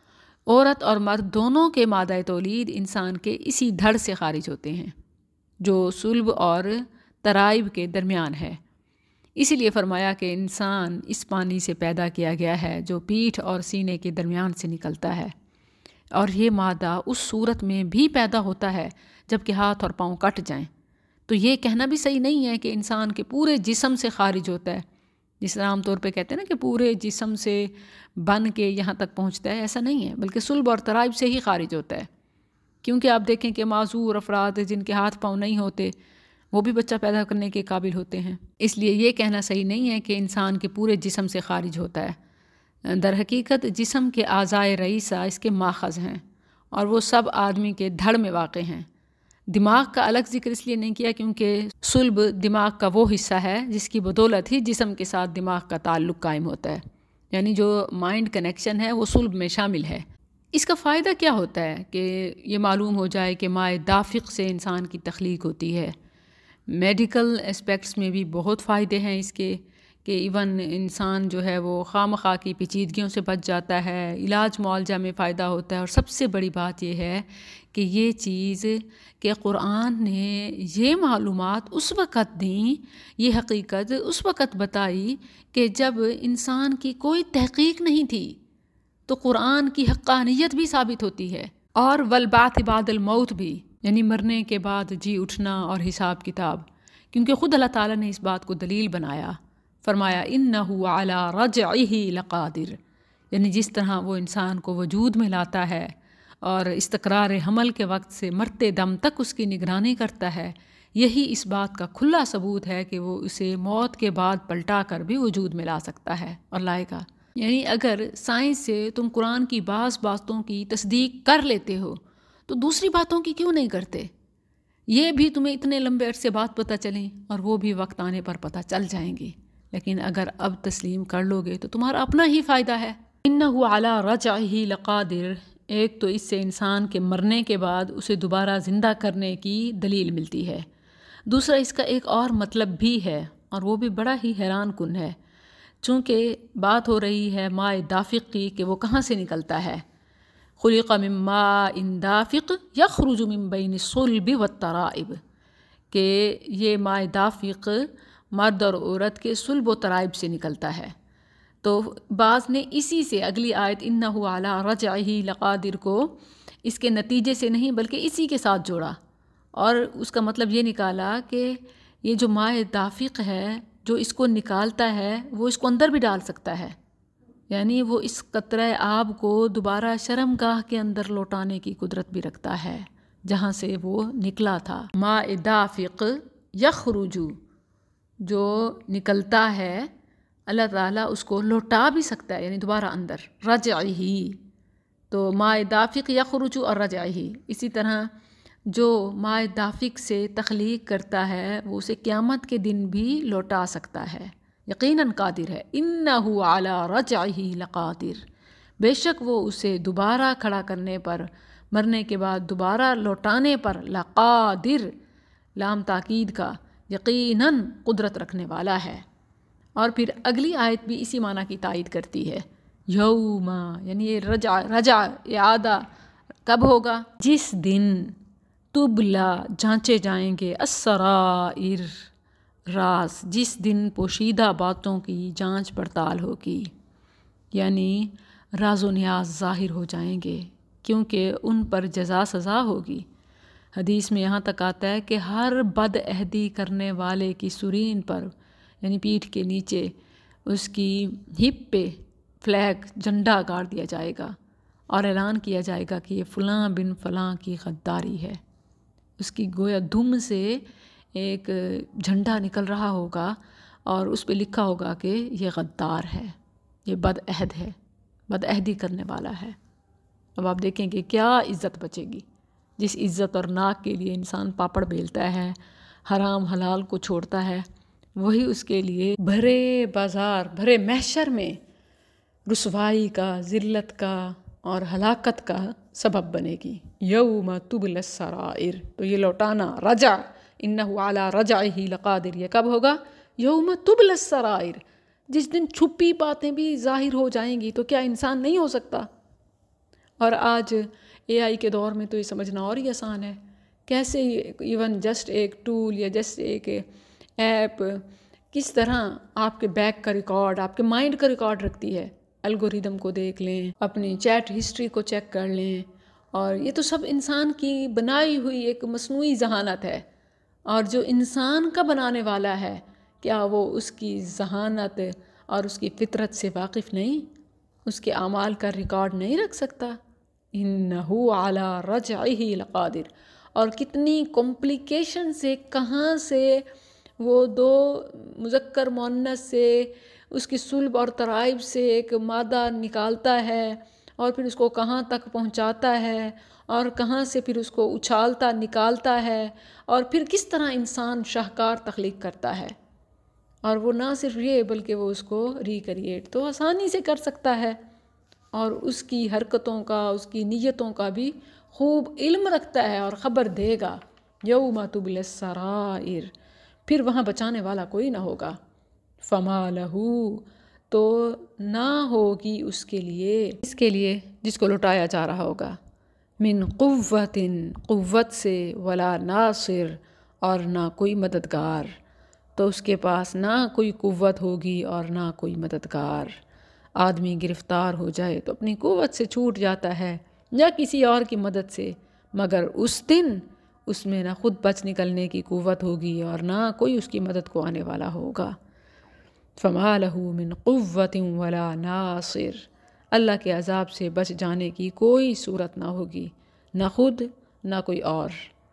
عورت اور مرد دونوں کے مادہ تولید انسان کے اسی دھڑ سے خارج ہوتے ہیں جو صلب اور ترائب کے درمیان ہے۔ اسی لیے فرمایا کہ انسان اس پانی سے پیدا کیا گیا ہے جو پیٹھ اور سینے کے درمیان سے نکلتا ہے، اور یہ مادہ اس صورت میں بھی پیدا ہوتا ہے جب کہ ہاتھ اور پاؤں کٹ جائیں۔ تو یہ کہنا بھی صحیح نہیں ہے کہ انسان کے پورے جسم سے خارج ہوتا ہے، جس طرح عام طور پہ کہتے ہیں نا کہ پورے جسم سے بن کے یہاں تک پہنچتا ہے، ایسا نہیں ہے، بلکہ صلب اور ترائب سے ہی خارج ہوتا ہے۔ کیونکہ آپ دیکھیں کہ معذور افراد جن کے ہاتھ پاؤں نہیں ہوتے وہ بھی بچہ پیدا کرنے کے قابل ہوتے ہیں، اس لیے یہ کہنا صحیح نہیں ہے کہ انسان کے پورے جسم سے خارج ہوتا ہے۔ در حقیقت جسم کے اعضائے رئیسہ اس کے ماخذ ہیں اور وہ سب آدمی کے دھڑ میں واقع ہیں۔ دماغ کا الگ ذکر اس لیے نہیں کیا کیونکہ صلب دماغ کا وہ حصہ ہے جس کی بدولت ہی جسم کے ساتھ دماغ کا تعلق قائم ہوتا ہے، یعنی جو مائنڈ کنیکشن ہے وہ صلب میں شامل ہے۔ اس کا فائدہ کیا ہوتا ہے کہ یہ معلوم ہو جائے کہ مائع دافق سے انسان کی تخلیق ہوتی ہے۔ میڈیکل اسپیکٹس میں بھی بہت فائدے ہیں اس کے، کہ ایون انسان جو ہے وہ خواہ مخواہ کی پیچیدگیوں سے بچ جاتا ہے، علاج معالجہ میں فائدہ ہوتا ہے، اور سب سے بڑی بات یہ ہے کہ یہ چیز کہ قرآن نے یہ معلومات اس وقت دیں، یہ حقیقت اس وقت بتائی کہ جب انسان کی کوئی تحقیق نہیں تھی، تو قرآن کی حقانیت بھی ثابت ہوتی ہے، اور والبعث بعد الموت بھی، یعنی مرنے کے بعد جی اٹھنا اور حساب کتاب، کیونکہ خود اللہ تعالیٰ نے اس بات کو دلیل بنایا، فرمایا انہ علی رجعہ لقادر، یعنی جس طرح وہ انسان کو وجود میں لاتا ہے اور استقرار حمل کے وقت سے مرتے دم تک اس کی نگرانی کرتا ہے، یہی اس بات کا کھلا ثبوت ہے کہ وہ اسے موت کے بعد پلٹا کر بھی وجود میں لا سکتا ہے اور لائے گا۔ یعنی اگر سائنس سے تم قرآن کی بعض باتوں کی تصدیق کر لیتے ہو تو دوسری باتوں کی کیوں نہیں کرتے؟ یہ بھی تمہیں اتنے لمبے عرصے بعد پتہ چلیں اور وہ بھی وقت آنے پر پتہ چل جائیں گی، لیکن اگر اب تسلیم کر لو گے تو تمہارا اپنا ہی فائدہ ہے۔ انہ علی رجعہ لقادر، ایک تو اس سے انسان کے مرنے کے بعد اسے دوبارہ زندہ کرنے کی دلیل ملتی ہے، دوسرا اس کا ایک اور مطلب بھی ہے اور وہ بھی بڑا ہی حیران کن ہے، چونکہ بات ہو رہی ہے مائع دافق کی کہ وہ کہاں سے نکلتا ہے۔ خلق من ماء دافق یخرج من بین الصلب والترائب، کہ یہ مائع دافق مرد اور عورت کے صلب و ترائب سے نکلتا ہے۔ تو بعض نے اسی سے اگلی آیت انہ علی رجعہ لقادر کو اس کے نتیجے سے نہیں بلکہ اسی کے ساتھ جوڑا، اور اس کا مطلب یہ نکالا کہ یہ جو مائع دافق ہے جو اس کو نکالتا ہے وہ اس کو اندر بھی ڈال سکتا ہے، یعنی وہ اس قطرہ آب کو دوبارہ شرمگاہ کے اندر لوٹانے کی قدرت بھی رکھتا ہے جہاں سے وہ نکلا تھا۔ ماء دافق یخرج، جو نکلتا ہے اللہ تعالیٰ اس کو لوٹا بھی سکتا ہے، یعنی دوبارہ اندر، رجعہ، تو ماء دافق یخرج اور رجعہ، اسی طرح جو ماء دافق سے تخلیق کرتا ہے وہ اسے قیامت کے دن بھی لوٹا سکتا ہے، یقیناً قادر ہے۔ انہ علی رجعہ لقادر، بے شک وہ اسے دوبارہ کھڑا کرنے پر، مرنے کے بعد دوبارہ لوٹانے پر، لقادر، لام تاکید کا، یقیناً قدرت رکھنے والا ہے۔ اور پھر اگلی آیت بھی اسی معنی کی تائید کرتی ہے، یوم، یعنی یہ رجع اعادہ کب ہوگا؟ جس دن تبلا جانچے جائیں گے السرائر راز، جس دن پوشیدہ باتوں کی جانچ پڑتال ہوگی، یعنی راز و نیاز ظاہر ہو جائیں گے کیونکہ ان پر جزا سزا ہوگی۔ حدیث میں یہاں تک آتا ہے کہ ہر بد عہدی کرنے والے کی سرین پر یعنی پیٹھ کے نیچے اس کی ہپ پہ فلیگ جھنڈا گاڑ دیا جائے گا اور اعلان کیا جائے گا کہ یہ فلاں بن فلاں کی غداری ہے۔ اس کی گویا دم سے ایک جھنڈا نکل رہا ہوگا اور اس پہ لکھا ہوگا کہ یہ غدار ہے، یہ بد عہد ہے، بد عہدی کرنے والا ہے۔ اب آپ دیکھیں کہ کیا عزت بچے گی، جس عزت اور ناک کے لیے انسان پاپڑ بیلتا ہے، حرام حلال کو چھوڑتا ہے، وہی اس کے لیے بھرے بازار بھرے محشر میں رسوائی کا، ذلت کا اور ہلاکت کا سبب بنے گی۔ یوم تبلی السرائر، تو یہ لوٹانا رجع، انہ علی رجعہ لقادر، یہ کب ہوگا؟ یوم تبلی السرائر، جس دن چھپی باتیں بھی ظاہر ہو جائیں گی۔ تو کیا انسان نہیں ہو سکتا؟ اور آج اے آئی کے دور میں تو یہ سمجھنا اور ہی آسان ہے، کیسے ایون جسٹ ایک ٹول یا جسٹ ایک ایپ کس طرح آپ کے بیک کا ریکارڈ، آپ کے مائنڈ کا ریکارڈ رکھتی ہے۔ الگوریدم کو دیکھ لیں، اپنی چیٹ ہسٹری کو چیک کر لیں، اور یہ تو سب انسان کی بنائی ہوئی ایک مصنوعی ذہانت ہے۔ اور جو انسان کا بنانے والا ہے، کیا وہ اس کی ذہانت اور اس کی فطرت سے واقف نہیں؟ اس کے اعمال کا ریکارڈ نہیں رکھ سکتا؟ انہ علی رجعہ لقادر، اور کتنی کمپلیکیشن سے، کہاں سے وہ دو مذکر مؤنث سے، اس کی صلب اور ترائب سے ایک مادہ نکالتا ہے اور پھر اس کو کہاں تک پہنچاتا ہے، اور کہاں سے پھر اس کو اچھالتا نکالتا ہے، اور پھر کس طرح انسان شاہکار تخلیق کرتا ہے۔ اور وہ نہ صرف یہ بلکہ وہ اس کو ریکریٹ تو آسانی سے کر سکتا ہے، اور اس کی حرکتوں کا، اس کی نیتوں کا بھی خوب علم رکھتا ہے اور خبر دے گا۔ یوم تبلی السرائر، پھر وہاں بچانے والا کوئی نہ ہوگا۔ فما لہو، تو نہ ہوگی اس کے لیے جس کو لٹایا جا رہا ہوگا، من قوت، قوت سے، ولا ناصر، اور نہ کوئی مددگار۔ تو اس کے پاس نہ کوئی قوت ہوگی اور نہ کوئی مددگار۔ آدمی گرفتار ہو جائے تو اپنی قوت سے چھوٹ جاتا ہے یا کسی اور کی مدد سے، مگر اس دن اس میں نہ خود بچ نکلنے کی قوت ہوگی اور نہ کوئی اس کی مدد کو آنے والا ہوگا۔ فما لہ من قوت ولا ناصر، اللہ کے عذاب سے بچ جانے کی کوئی صورت نہ ہوگی، نہ خود نہ کوئی اور۔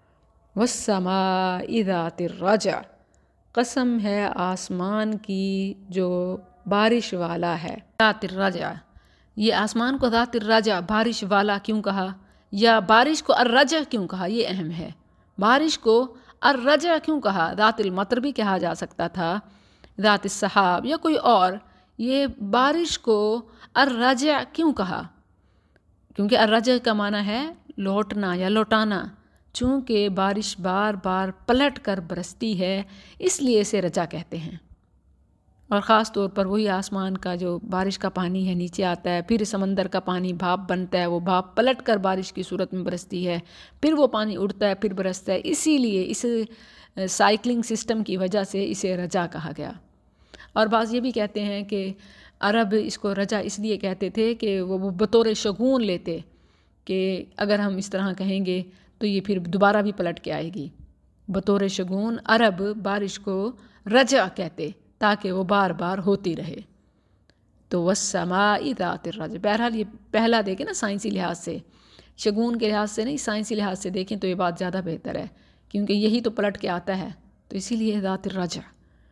والسماء ذات الرجع، قسم ہے آسمان کی جو بارش والا ہے۔ ذات الرجع، یہ آسمان کو ذات الرجع بارش والا کیوں کہا، یا بارش کو الرجع کیوں کہا، یہ اہم ہے۔ بارش کو الرجع کیوں کہا؟ ذات المطر بھی کہا جا سکتا تھا، ذات السحاب یا کوئی اور۔ یہ بارش کو الرجع کیوں کہا؟ کیونکہ الرجع کا معنی ہے لوٹنا یا لوٹانا، چونکہ بارش بار بار پلٹ کر برستی ہے، اس لیے اسے رجع کہتے ہیں۔ اور خاص طور پر وہی آسمان کا جو بارش کا پانی ہے نیچے آتا ہے، پھر سمندر کا پانی بھاپ بنتا ہے، وہ بھاپ پلٹ کر بارش کی صورت میں برستی ہے، پھر وہ پانی اڑتا ہے، پھر برستا ہے، اسی لیے اس سائیکلنگ سسٹم کی وجہ سے اسے رجع کہا گیا۔ اور بعض یہ بھی کہتے ہیں کہ عرب اس کو رجع اس لیے کہتے تھے کہ وہ بطور شگون لیتے کہ اگر ہم اس طرح کہیں گے تو یہ پھر دوبارہ بھی پلٹ کے آئے گی۔ بطور شگون عرب بارش کو رجع کہتے تاکہ وہ بار بار ہوتی رہے۔ تو والسماء ذات الرجع، بہرحال یہ پہلا دیکھیں نا سائنسی لحاظ سے، شگون کے لحاظ سے نہیں، سائنسی لحاظ سے دیکھیں تو یہ بات زیادہ بہتر ہے، کیونکہ یہی تو پلٹ کے آتا ہے، تو اسی لیے ذات الرجع۔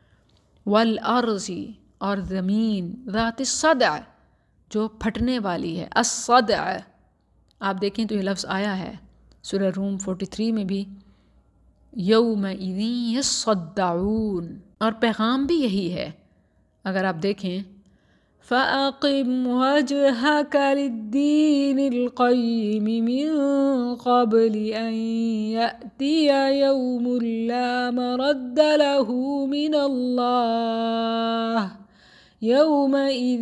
والارض، اور زمین، ذات الصدع، جو پھٹنے والی ہے، الصدع۔ آپ دیکھیں تو یہ لفظ آیا ہے سورہ روم 43 میں بھی، یومئذ یصدعون، اور پیغام بھی یہی ہے۔ اگر آپ دیکھیں فَأَقِمْ وَجْهَكَ لِلدِّينِ الْقَيِّمِ مِنْ قَبْلِ أَنْ يَأْتِيَ يَوْمٌ لَا مَرَدَّ لَهُ مِنَ اللَّهِ يَوْمَئِذٍ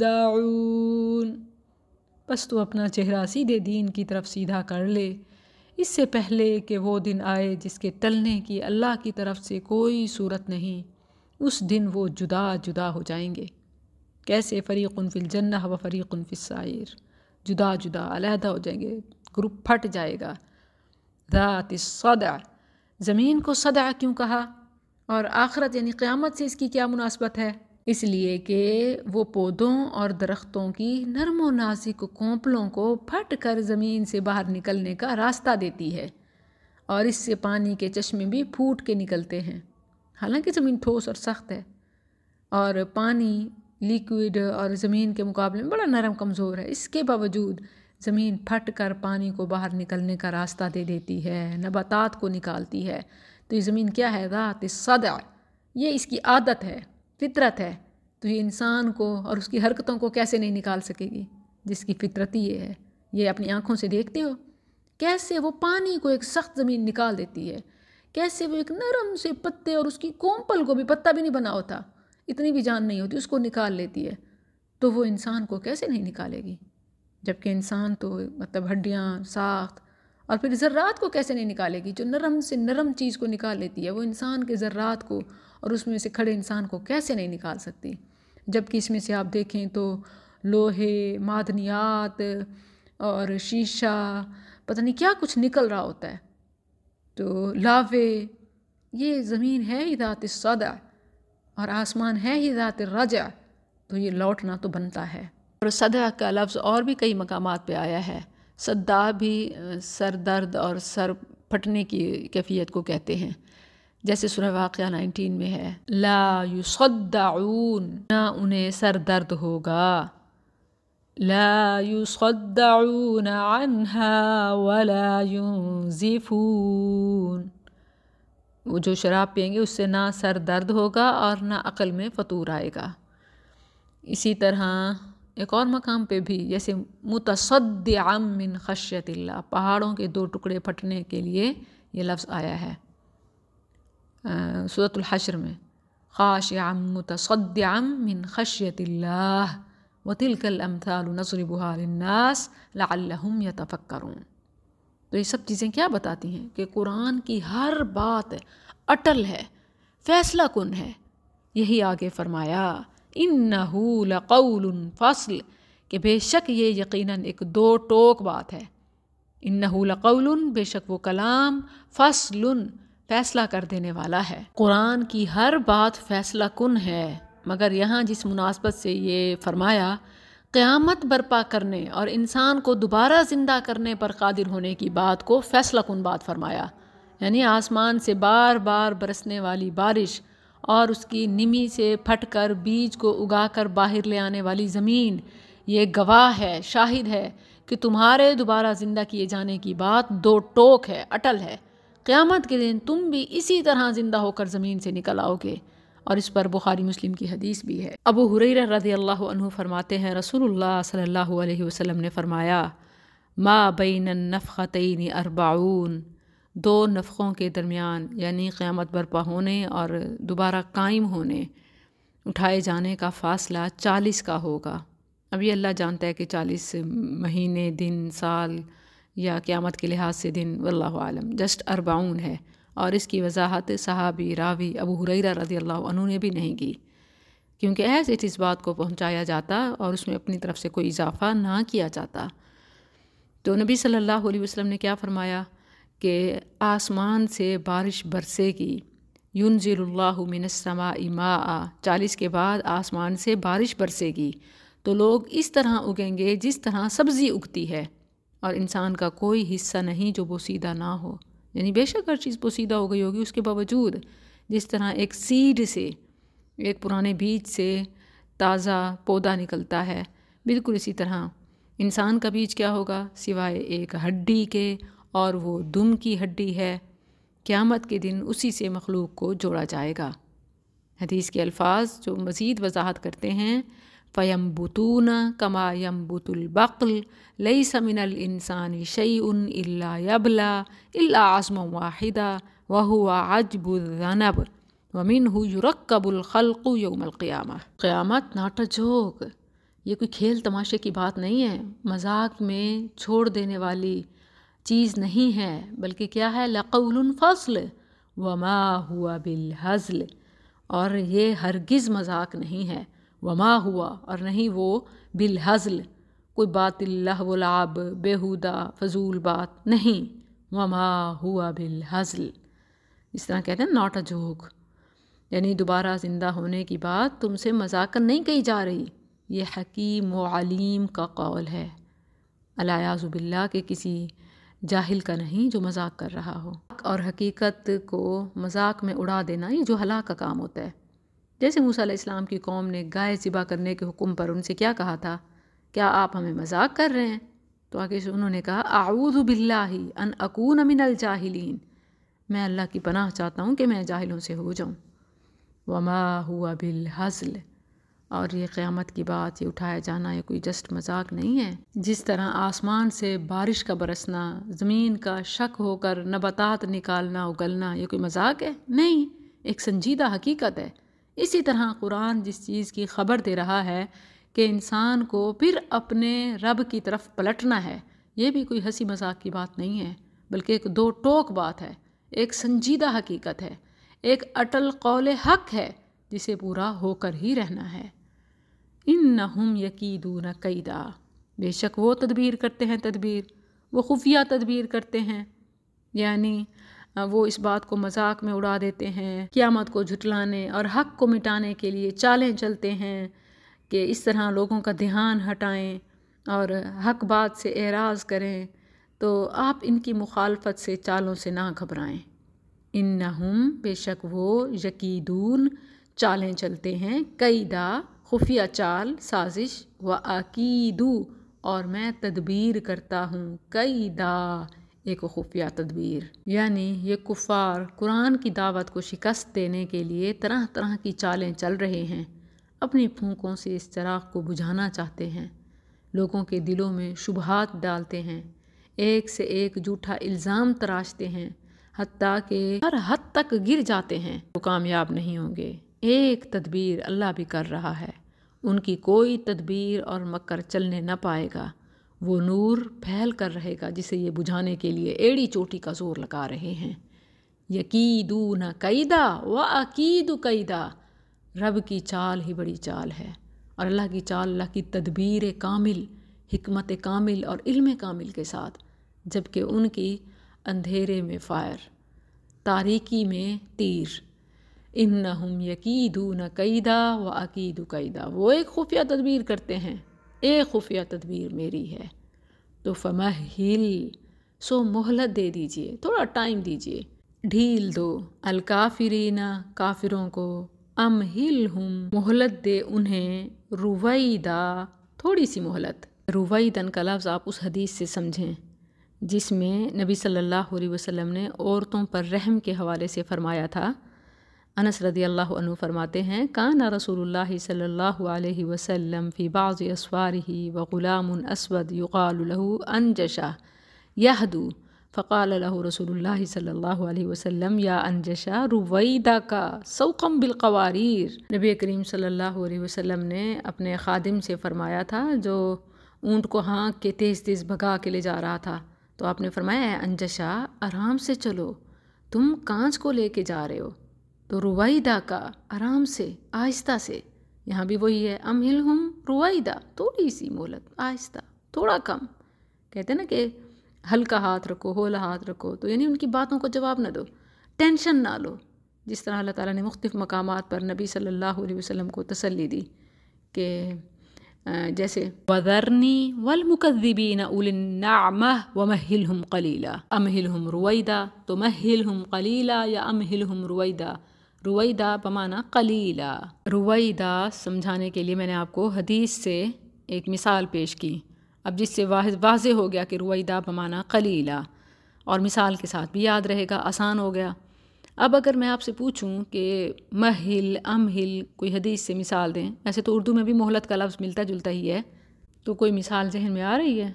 يَصَّدَّعُونَ، بس تو اپنا چہرہ سیدھے دین کی طرف سیدھا کر لے، اس سے پہلے کہ وہ دن آئے جس کے ٹلنے کی اللہ کی طرف سے کوئی صورت نہیں۔ اس دن وہ جدا جدا ہو جائیں گے، کیسے فریق فی الجنہ و فریق فی السعیر، جدا جدا علیحدہ ہو جائیں گے، گروپ پھٹ جائے گا۔ ذات الصدع، زمین کو صدع کیوں کہا اور آخرت یعنی قیامت سے اس کی کیا مناسبت ہے؟ اس لیے کہ وہ پودوں اور درختوں کی نرم و نازک کونپلوں کو پھٹ کر زمین سے باہر نکلنے کا راستہ دیتی ہے، اور اس سے پانی کے چشمے بھی پھوٹ کے نکلتے ہیں۔ حالانکہ زمین ٹھوس اور سخت ہے، اور پانی لیکوڈ اور زمین کے مقابلے میں بڑا نرم کمزور ہے، اس کے باوجود زمین پھٹ کر پانی کو باہر نکلنے کا راستہ دے دیتی ہے، نباتات کو نکالتی ہے۔ تو یہ زمین کیا ہے؟ ذات الصدع، یہ اس کی عادت ہے، فطرت ہے۔ تو یہ انسان کو اور اس کی حرکتوں کو کیسے نہیں نکال سکے گی، جس کی فطرت ہی یہ ہے۔ یہ اپنی آنکھوں سے دیکھتے ہو کیسے وہ پانی کو ایک سخت زمین نکال دیتی ہے، کیسے وہ ایک نرم سے پتے اور اس کی کومپل کو بھی، پتا بھی نہیں بنا ہوتا، اتنی بھی جان نہیں ہوتی، اس کو نکال لیتی ہے۔ تو وہ انسان کو کیسے نہیں نکالے گی؟ جبکہ انسان تو مطلب ہڈیاں، ساخت، اور پھر ذرات کو کیسے نہیں نکالے گی؟ جو نرم سے نرم چیز کو نکال لیتی ہے، وہ انسان کے ذرات کو اور اس میں سے کھڑے انسان کو کیسے نہیں نکال سکتی؟ جبکہ اس میں سے آپ دیکھیں تو لوہے، معدنیات اور شیشہ، پتہ نہیں کیا کچھ نکل رہا ہوتا ہے، تو لاوے۔ یہ زمین ہے ہی ذات الصدع اور آسمان ہے ہی ذات الرجع، تو یہ لوٹنا تو بنتا ہے۔ اور صدع کا لفظ اور بھی کئی مقامات پہ آیا ہے۔ صدع بھی سر درد اور سر پھٹنے کی کیفیت کو کہتے ہیں، جیسے سورہ واقعہ 19 میں ہے، لا یصدعون، نہ انہیں سر درد ہوگا، لا یصدعون عنہا ولا ینزفون، وہ جو شراب پئیں گے اس سے نہ سر درد ہوگا اور نہ عقل میں فطور آئے گا۔ اسی طرح ایک اور مقام پہ بھی، جیسے متصدعا من خشیت اللہ، پہاڑوں کے دو ٹکڑے پھٹنے کے لیے یہ لفظ آیا ہے سورۃ الحشر میں، خاشعا متصدعا من خشیت اللہ وتلک الامثال نضربها للناس لعلہم یتفکرون۔ تو یہ سب چیزیں کیا بتاتی ہیں؟ کہ قرآن کی ہر بات اٹل ہے، فیصلہ کن ہے۔ یہی آگے فرمایا، انہ لقول فصل، کہ بے شک یہ یقیناً ایک دو ٹوک بات ہے۔ انہ لقول، بے شک وہ کلام، فصل، فیصلہ کر دینے والا ہے۔ قرآن کی ہر بات فیصلہ کن ہے، مگر یہاں جس مناسبت سے یہ فرمایا، قیامت برپا کرنے اور انسان کو دوبارہ زندہ کرنے پر قادر ہونے کی بات کو فیصلہ کن بات فرمایا، یعنی آسمان سے بار بار برسنے والی بارش اور اس کی نمی سے پھٹ کر بیج کو اگا کر باہر لے آنے والی زمین، یہ گواہ ہے، شاہد ہے کہ تمہارے دوبارہ زندہ کیے جانے کی بات دو ٹوک ہے، اٹل ہے۔ قیامت کے دن تم بھی اسی طرح زندہ ہو کر زمین سے نکل آؤ گے، اور اس پر بخاری مسلم کی حدیث بھی ہے۔ ابو ہریرہ رضی اللہ عنہ فرماتے ہیں، رسول اللہ صلی اللہ علیہ وسلم نے فرمایا، ما بین النفختین 40، دو نفخوں کے درمیان، یعنی قیامت برپا ہونے اور دوبارہ قائم ہونے، اٹھائے جانے کا فاصلہ 40 کا ہوگا۔ اب یہ اللہ جانتا ہے کہ 40 مہینے، دن، سال یا قیامت کے لحاظ سے دن، واللہ عالم، جسٹ 40 ہے۔ اور اس کی وضاحت صحابی راوی ابو ہریرہ رضی اللہ عنہ نے بھی نہیں کی، کیونکہ ایز اٹ اس بات کو پہنچایا جاتا اور اس میں اپنی طرف سے کوئی اضافہ نہ کیا جاتا۔ تو نبی صلی اللہ علیہ وسلم نے کیا فرمایا کہ آسمان سے بارش برسے گی، ینزل اللہ من السماء ماء، 40 کے بعد آسمان سے بارش برسے گی، تو لوگ اس طرح اگیں گے جس طرح سبزی اگتی ہے، اور انسان کا کوئی حصہ نہیں جو بوسیدہ نہ ہو، یعنی بے شک ہر چیز بوسیدہ ہو گئی ہوگی، اس کے باوجود جس طرح ایک سیڈ سے، ایک پرانے بیج سے تازہ پودا نکلتا ہے، بالکل اسی طرح انسان کا بیج کیا ہوگا سوائے ایک ہڈی کے، اور وہ دم کی ہڈی ہے۔ قیامت کے دن اسی سے مخلوق کو جوڑا جائے گا۔ حدیث کے الفاظ جو مزید وضاحت کرتے ہیں، فَيَنْبُتُونَ كَمَا يَنْبُتُ الْبَقْلُ لَيْسَ مِنَ الْإِنسَانِ شَيْءٌ إِلَّا يَبْلَى إِلَّا عَظْمًا وَاحِدًا وَهُوَ عَجْبُ الذَّنَبِ وَمِنْهُ يُرَكَّبُ الْخَلْقُ يَوْمَ الْقِيَامَةِ۔ قیامت ناٹ اے جوک، یہ کوئی کھیل تماشے کی بات نہیں ہے، مذاق میں چھوڑ دینے والی، چیز نہیں ہے، بلکہ کیا ہے؟ لقول فصل وما ہوا بالہزل، اور یہ ہرگز مذاق نہیں ہے، وما ہوا، اور نہیں وہ، بالہزل، کوئی باطل لہو و لعب، بیہودہ فضول بات نہیں، وما ہوا بالہزل، اس طرح کہتے ہیں ناٹ اے جوک، یعنی دوبارہ زندہ ہونے کی بات تم سے مذاقاً نہیں کہی جا رہی، یہ حکیم و علیم کا قول ہے، الیاذ باللہ کہ کسی جاہل کا نہیں جو مذاق کر رہا ہو۔ اور حقیقت کو مذاق میں اڑا دینا یہ جو ہلاک کا کام ہوتا ہے۔ جیسے موسیٰ علیہ السلام کی قوم نے گائے ذبح کرنے کے حکم پر ان سے کیا کہا تھا؟ کیا آپ ہمیں مذاق کر رہے ہیں؟ تو آگے سے انہوں نے کہا اعوذ باللہ ان اکون من الجاہلین، میں اللہ کی پناہ چاہتا ہوں کہ میں جاہلوں سے ہو جاؤں۔ وما ہوا بالہزل، اور یہ قیامت کی بات، یہ اٹھایا جانا، یہ کوئی جسٹ مذاق نہیں ہے۔ جس طرح آسمان سے بارش کا برسنا، زمین کا شک ہو کر نباتات نکالنا اگلنا، یہ کوئی مذاق ہے؟ نہیں، ایک سنجیدہ حقیقت ہے۔ اسی طرح قرآن جس چیز کی خبر دے رہا ہے کہ انسان کو پھر اپنے رب کی طرف پلٹنا ہے، یہ بھی کوئی ہنسی مذاق کی بات نہیں ہے، بلکہ ایک دو ٹوک بات ہے، ایک سنجیدہ حقیقت ہے، ایک اٹل قول حق ہے جسے پورا ہو کر ہی رہنا ہے۔ انہم یکیدون کیدا، بے شک وہ تدبیر کرتے ہیں، تدبیر، وہ خفیہ تدبیر کرتے ہیں، یعنی وہ اس بات کو مذاق میں اڑا دیتے ہیں، قیامت کو جھٹلانے اور حق کو مٹانے کے لیے چالیں چلتے ہیں کہ اس طرح لوگوں کا دھیان ہٹائیں اور حق بات سے اعراض کریں، تو آپ ان کی مخالفت سے، چالوں سے نہ گھبرائیں۔ انہم، بے شک وہ، یکیدون، چالیں چلتے ہیں، کیدا، خفیہ چال، سازش، وَأَكِيدُ، اور میں تدبیر کرتا ہوں، کیدا، ایک خفیہ تدبیر، یعنی یہ کفار قرآن کی دعوت کو شکست دینے کے لیے طرح طرح کی چالیں چل رہے ہیں، اپنی پھونکوں سے اس چراغ کو بجھانا چاہتے ہیں، لوگوں کے دلوں میں شبہات ڈالتے ہیں، ایک سے ایک جھوٹا الزام تراشتے ہیں، حتیٰ کہ ہر حد تک گر جاتے ہیں، وہ کامیاب نہیں ہوں گے۔ ایک تدبیر اللہ بھی کر رہا ہے، ان کی کوئی تدبیر اور مکر چلنے نہ پائے گا، وہ نور پھیل کر رہے گا جسے یہ بجھانے کے لیے ایڑی چوٹی کا زور لگا رہے ہیں۔ یکیدون کیدا وَأَكِيدُ کیدا، رب کی چال ہی بڑی چال ہے، اور اللہ کی چال، اللہ کی تدبیر کامل، حکمت کامل اور علم کامل کے ساتھ، جبکہ ان کی اندھیرے میں فائر، تاریکی میں تیر۔ انہم یکیدون کیدا وَأَكِيدُ کیدا، وہ ایک خفیہ تدبیر کرتے ہیں، ایک خفیہ تدبیر میری ہے، تو فمہل، سو مہلت دے دیجئے، تھوڑا ٹائم دیجئے، ڈھیل دو، الکافرین، کافروں کو، امہلہم، مہلت دے انہیں، رویدا، تھوڑی سی مہلت۔ رویدن کا لفظ آپ اس حدیث سے سمجھیں جس میں نبی صلی اللہ علیہ وسلم نے عورتوں پر رحم کے حوالے سے فرمایا تھا۔ انس رضی اللہ عنہ فرماتے ہیں، کان رسول اللہ صلی اللہ علیہ وسلم فی بعض اسفارہ وغلام اسود یقال له انجشہ یہدو، فقال له رسول اللہ صلی اللہ علیہ وسلم یا انجشہ رویدہ کا سوقم بالقواریر۔ نبی کریم صلی اللہ علیہ وسلم نے اپنے خادم سے فرمایا تھا جو اونٹ کو ہانک کے تیز تیز بھگا کے لے جا رہا تھا، تو آپ نے فرمایا اے انجشہ آرام سے چلو، تم کانچ کو لے کے جا رہے ہو، تو رویدہ کا، آرام سے، آہستہ سے، یہاں بھی وہی ہے، امہلہم رویدہ، تھوڑی سی مہلت، آہستہ، تھوڑا کم، کہتے ہیں نا کہ ہلکا ہاتھ رکھو، ہولا ہاتھ رکھو، تو یعنی ان کی باتوں کو جواب نہ دو، ٹینشن نہ لو، جس طرح اللہ تعالیٰ نے مختلف مقامات پر نبی صلی اللہ علیہ وسلم کو تسلی دی کہ جیسے وَذَرْنِي وَالْمُكَذِّبِينَ أُولِي النَّعْمَةِ وَمَهِّلْهُمْ قَلِيلًا، امہلہم رویدہ، تو مہلہم قلیلا یا امہلہم رویدہ، رویدہ بمعنی قلیلا۔ رویدہ سمجھانے کے لیے میں نے آپ کو حدیث سے ایک مثال پیش کی، اب جس سے واضح ہو گیا کہ رویدہ بمعنی قلیلا، اور مثال کے ساتھ بھی یاد رہے گا، آسان ہو گیا۔ اب اگر میں آپ سے پوچھوں کہ مہل، امہل، کوئی حدیث سے مثال دیں، ایسے تو اردو میں بھی مہلت کا لفظ ملتا جلتا ہی ہے، تو کوئی مثال ذہن میں آ رہی ہے؟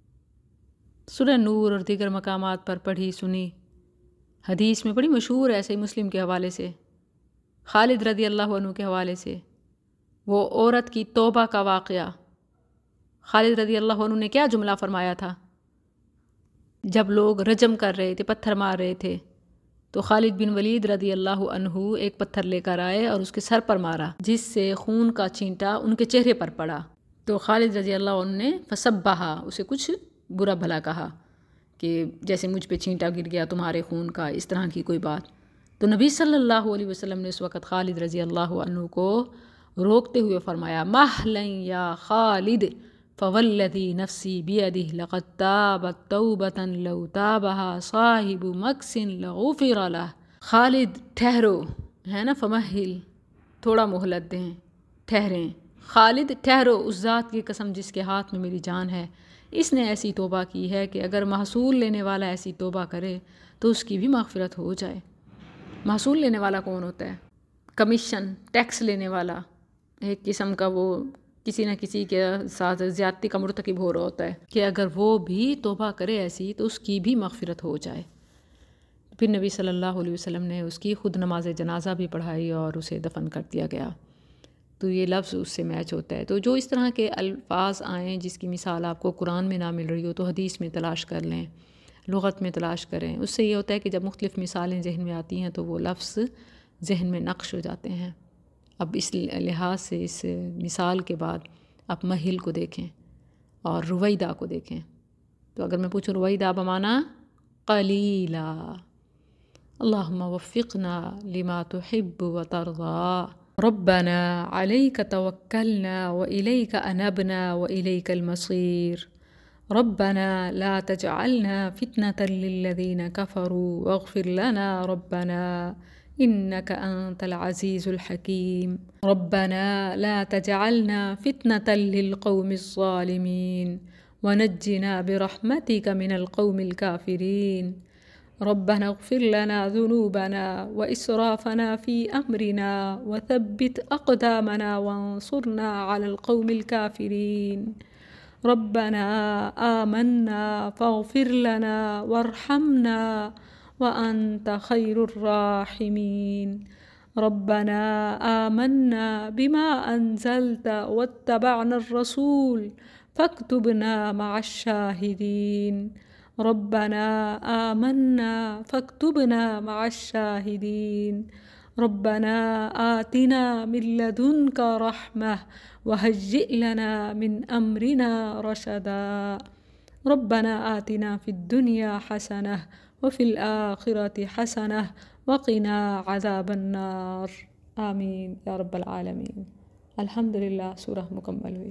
سورہ نور اور دیگر مقامات پر پڑھی سنی، حدیث میں بڑی مشہور ہے، صحیح مسلم کے حوالے سے، خالد رضی اللہ عنہ کے حوالے سے، وہ عورت کی توبہ کا واقعہ، خالد رضی اللہ عنہ نے کیا جملہ فرمایا تھا جب لوگ رجم کر رہے تھے، پتھر مار رہے تھے، تو خالد بن ولید رضی اللہ عنہ ایک پتھر لے کر آئے اور اس کے سر پر مارا، جس سے خون کا چھینٹا ان کے چہرے پر پڑا۔ تو خالد رضی اللہ عنہ نے فسبہا، اسے کچھ برا بھلا کہا کہ جیسے مجھ پہ چھینٹا گر گیا تمہارے خون کا، اس طرح کی کوئی بات۔ تو نبی صلی اللہ علیہ وسلم نے اس وقت خالد رضی اللہ عنہ کو روکتے ہوئے فرمایا، مہلن یا خالد فوالذی نفسی بیدہ لقد تابت توبۃ لو تابہا صاحب مکس لغفر لہ۔ خالد ٹھہرو، ہے نا، فمہل، تھوڑا مہلت دیں، ٹھہریں، خالد ٹھہرو، اس ذات کی قسم جس کے ہاتھ میں میری جان ہے، اس نے ایسی توبہ کی ہے کہ اگر محصول لینے والا ایسی توبہ کرے تو اس کی بھی مغفرت ہو جائے۔ محصول لینے والا کون ہوتا ہے؟ کمیشن، ٹیکس لینے والا، ایک قسم کا وہ کسی نہ کسی کے ساتھ زیادتی کا مرتکب ہو رہا ہوتا ہے، کہ اگر وہ بھی توبہ کرے ایسی تو اس کی بھی مغفرت ہو جائے۔ پھر نبی صلی اللہ علیہ وسلم نے اس کی خود نماز جنازہ بھی پڑھائی اور اسے دفن کر دیا گیا۔ تو یہ لفظ اس سے میچ ہوتا ہے۔ تو جو اس طرح کے الفاظ آئیں جس کی مثال آپ کو قرآن میں نہ مل رہی ہو تو حدیث میں تلاش کر لیں، لغت میں تلاش کریں۔ اس سے یہ ہوتا ہے کہ جب مختلف مثالیں ذہن میں آتی ہیں تو وہ لفظ ذہن میں نقش ہو جاتے ہیں۔ اب اس لحاظ سے اس مثال کے بعد آپ مہل کو دیکھیں اور رویدہ کو دیکھیں۔ تو اگر میں پوچھوں رویدہ بمعنی قلیلا، اللہم وفقنا لما تحب وترضى، ربنا عليك توكلنا وإليك أنبنا وإليك المصير، ربنا لا تجعلنا فتنة للذين كفروا واغفر لنا ربنا إنك أنت العزيز الحكيم، ربنا لا تجعلنا فتنة للقوم الظالمين ونجنا برحمتك من القوم الكافرين، ربنا اغفر لنا ذنوبنا وإسرافنا في أمرنا وثبت أقدامنا وانصرنا على القوم الكافرين، ربنا آمنا فاغفر لنا وارحمنا وأنت خير الراحمين، ربنا آمنا بما أنزلت واتبعنا الرسول فاكتبنا مع الشاهدين، ربنا آمنا فاكتبنا مع الشاهدين، ربنا آتنا من لدنك رحمة وهيئ لنا من أمرنا رشدا، ربنا آتنا في الدنيا حسنة وفي الآخرة حسنة وقنا عذاب النار، آمین یا رب العالمین۔ الحمدللہ، سورہ مکمل ہوئی۔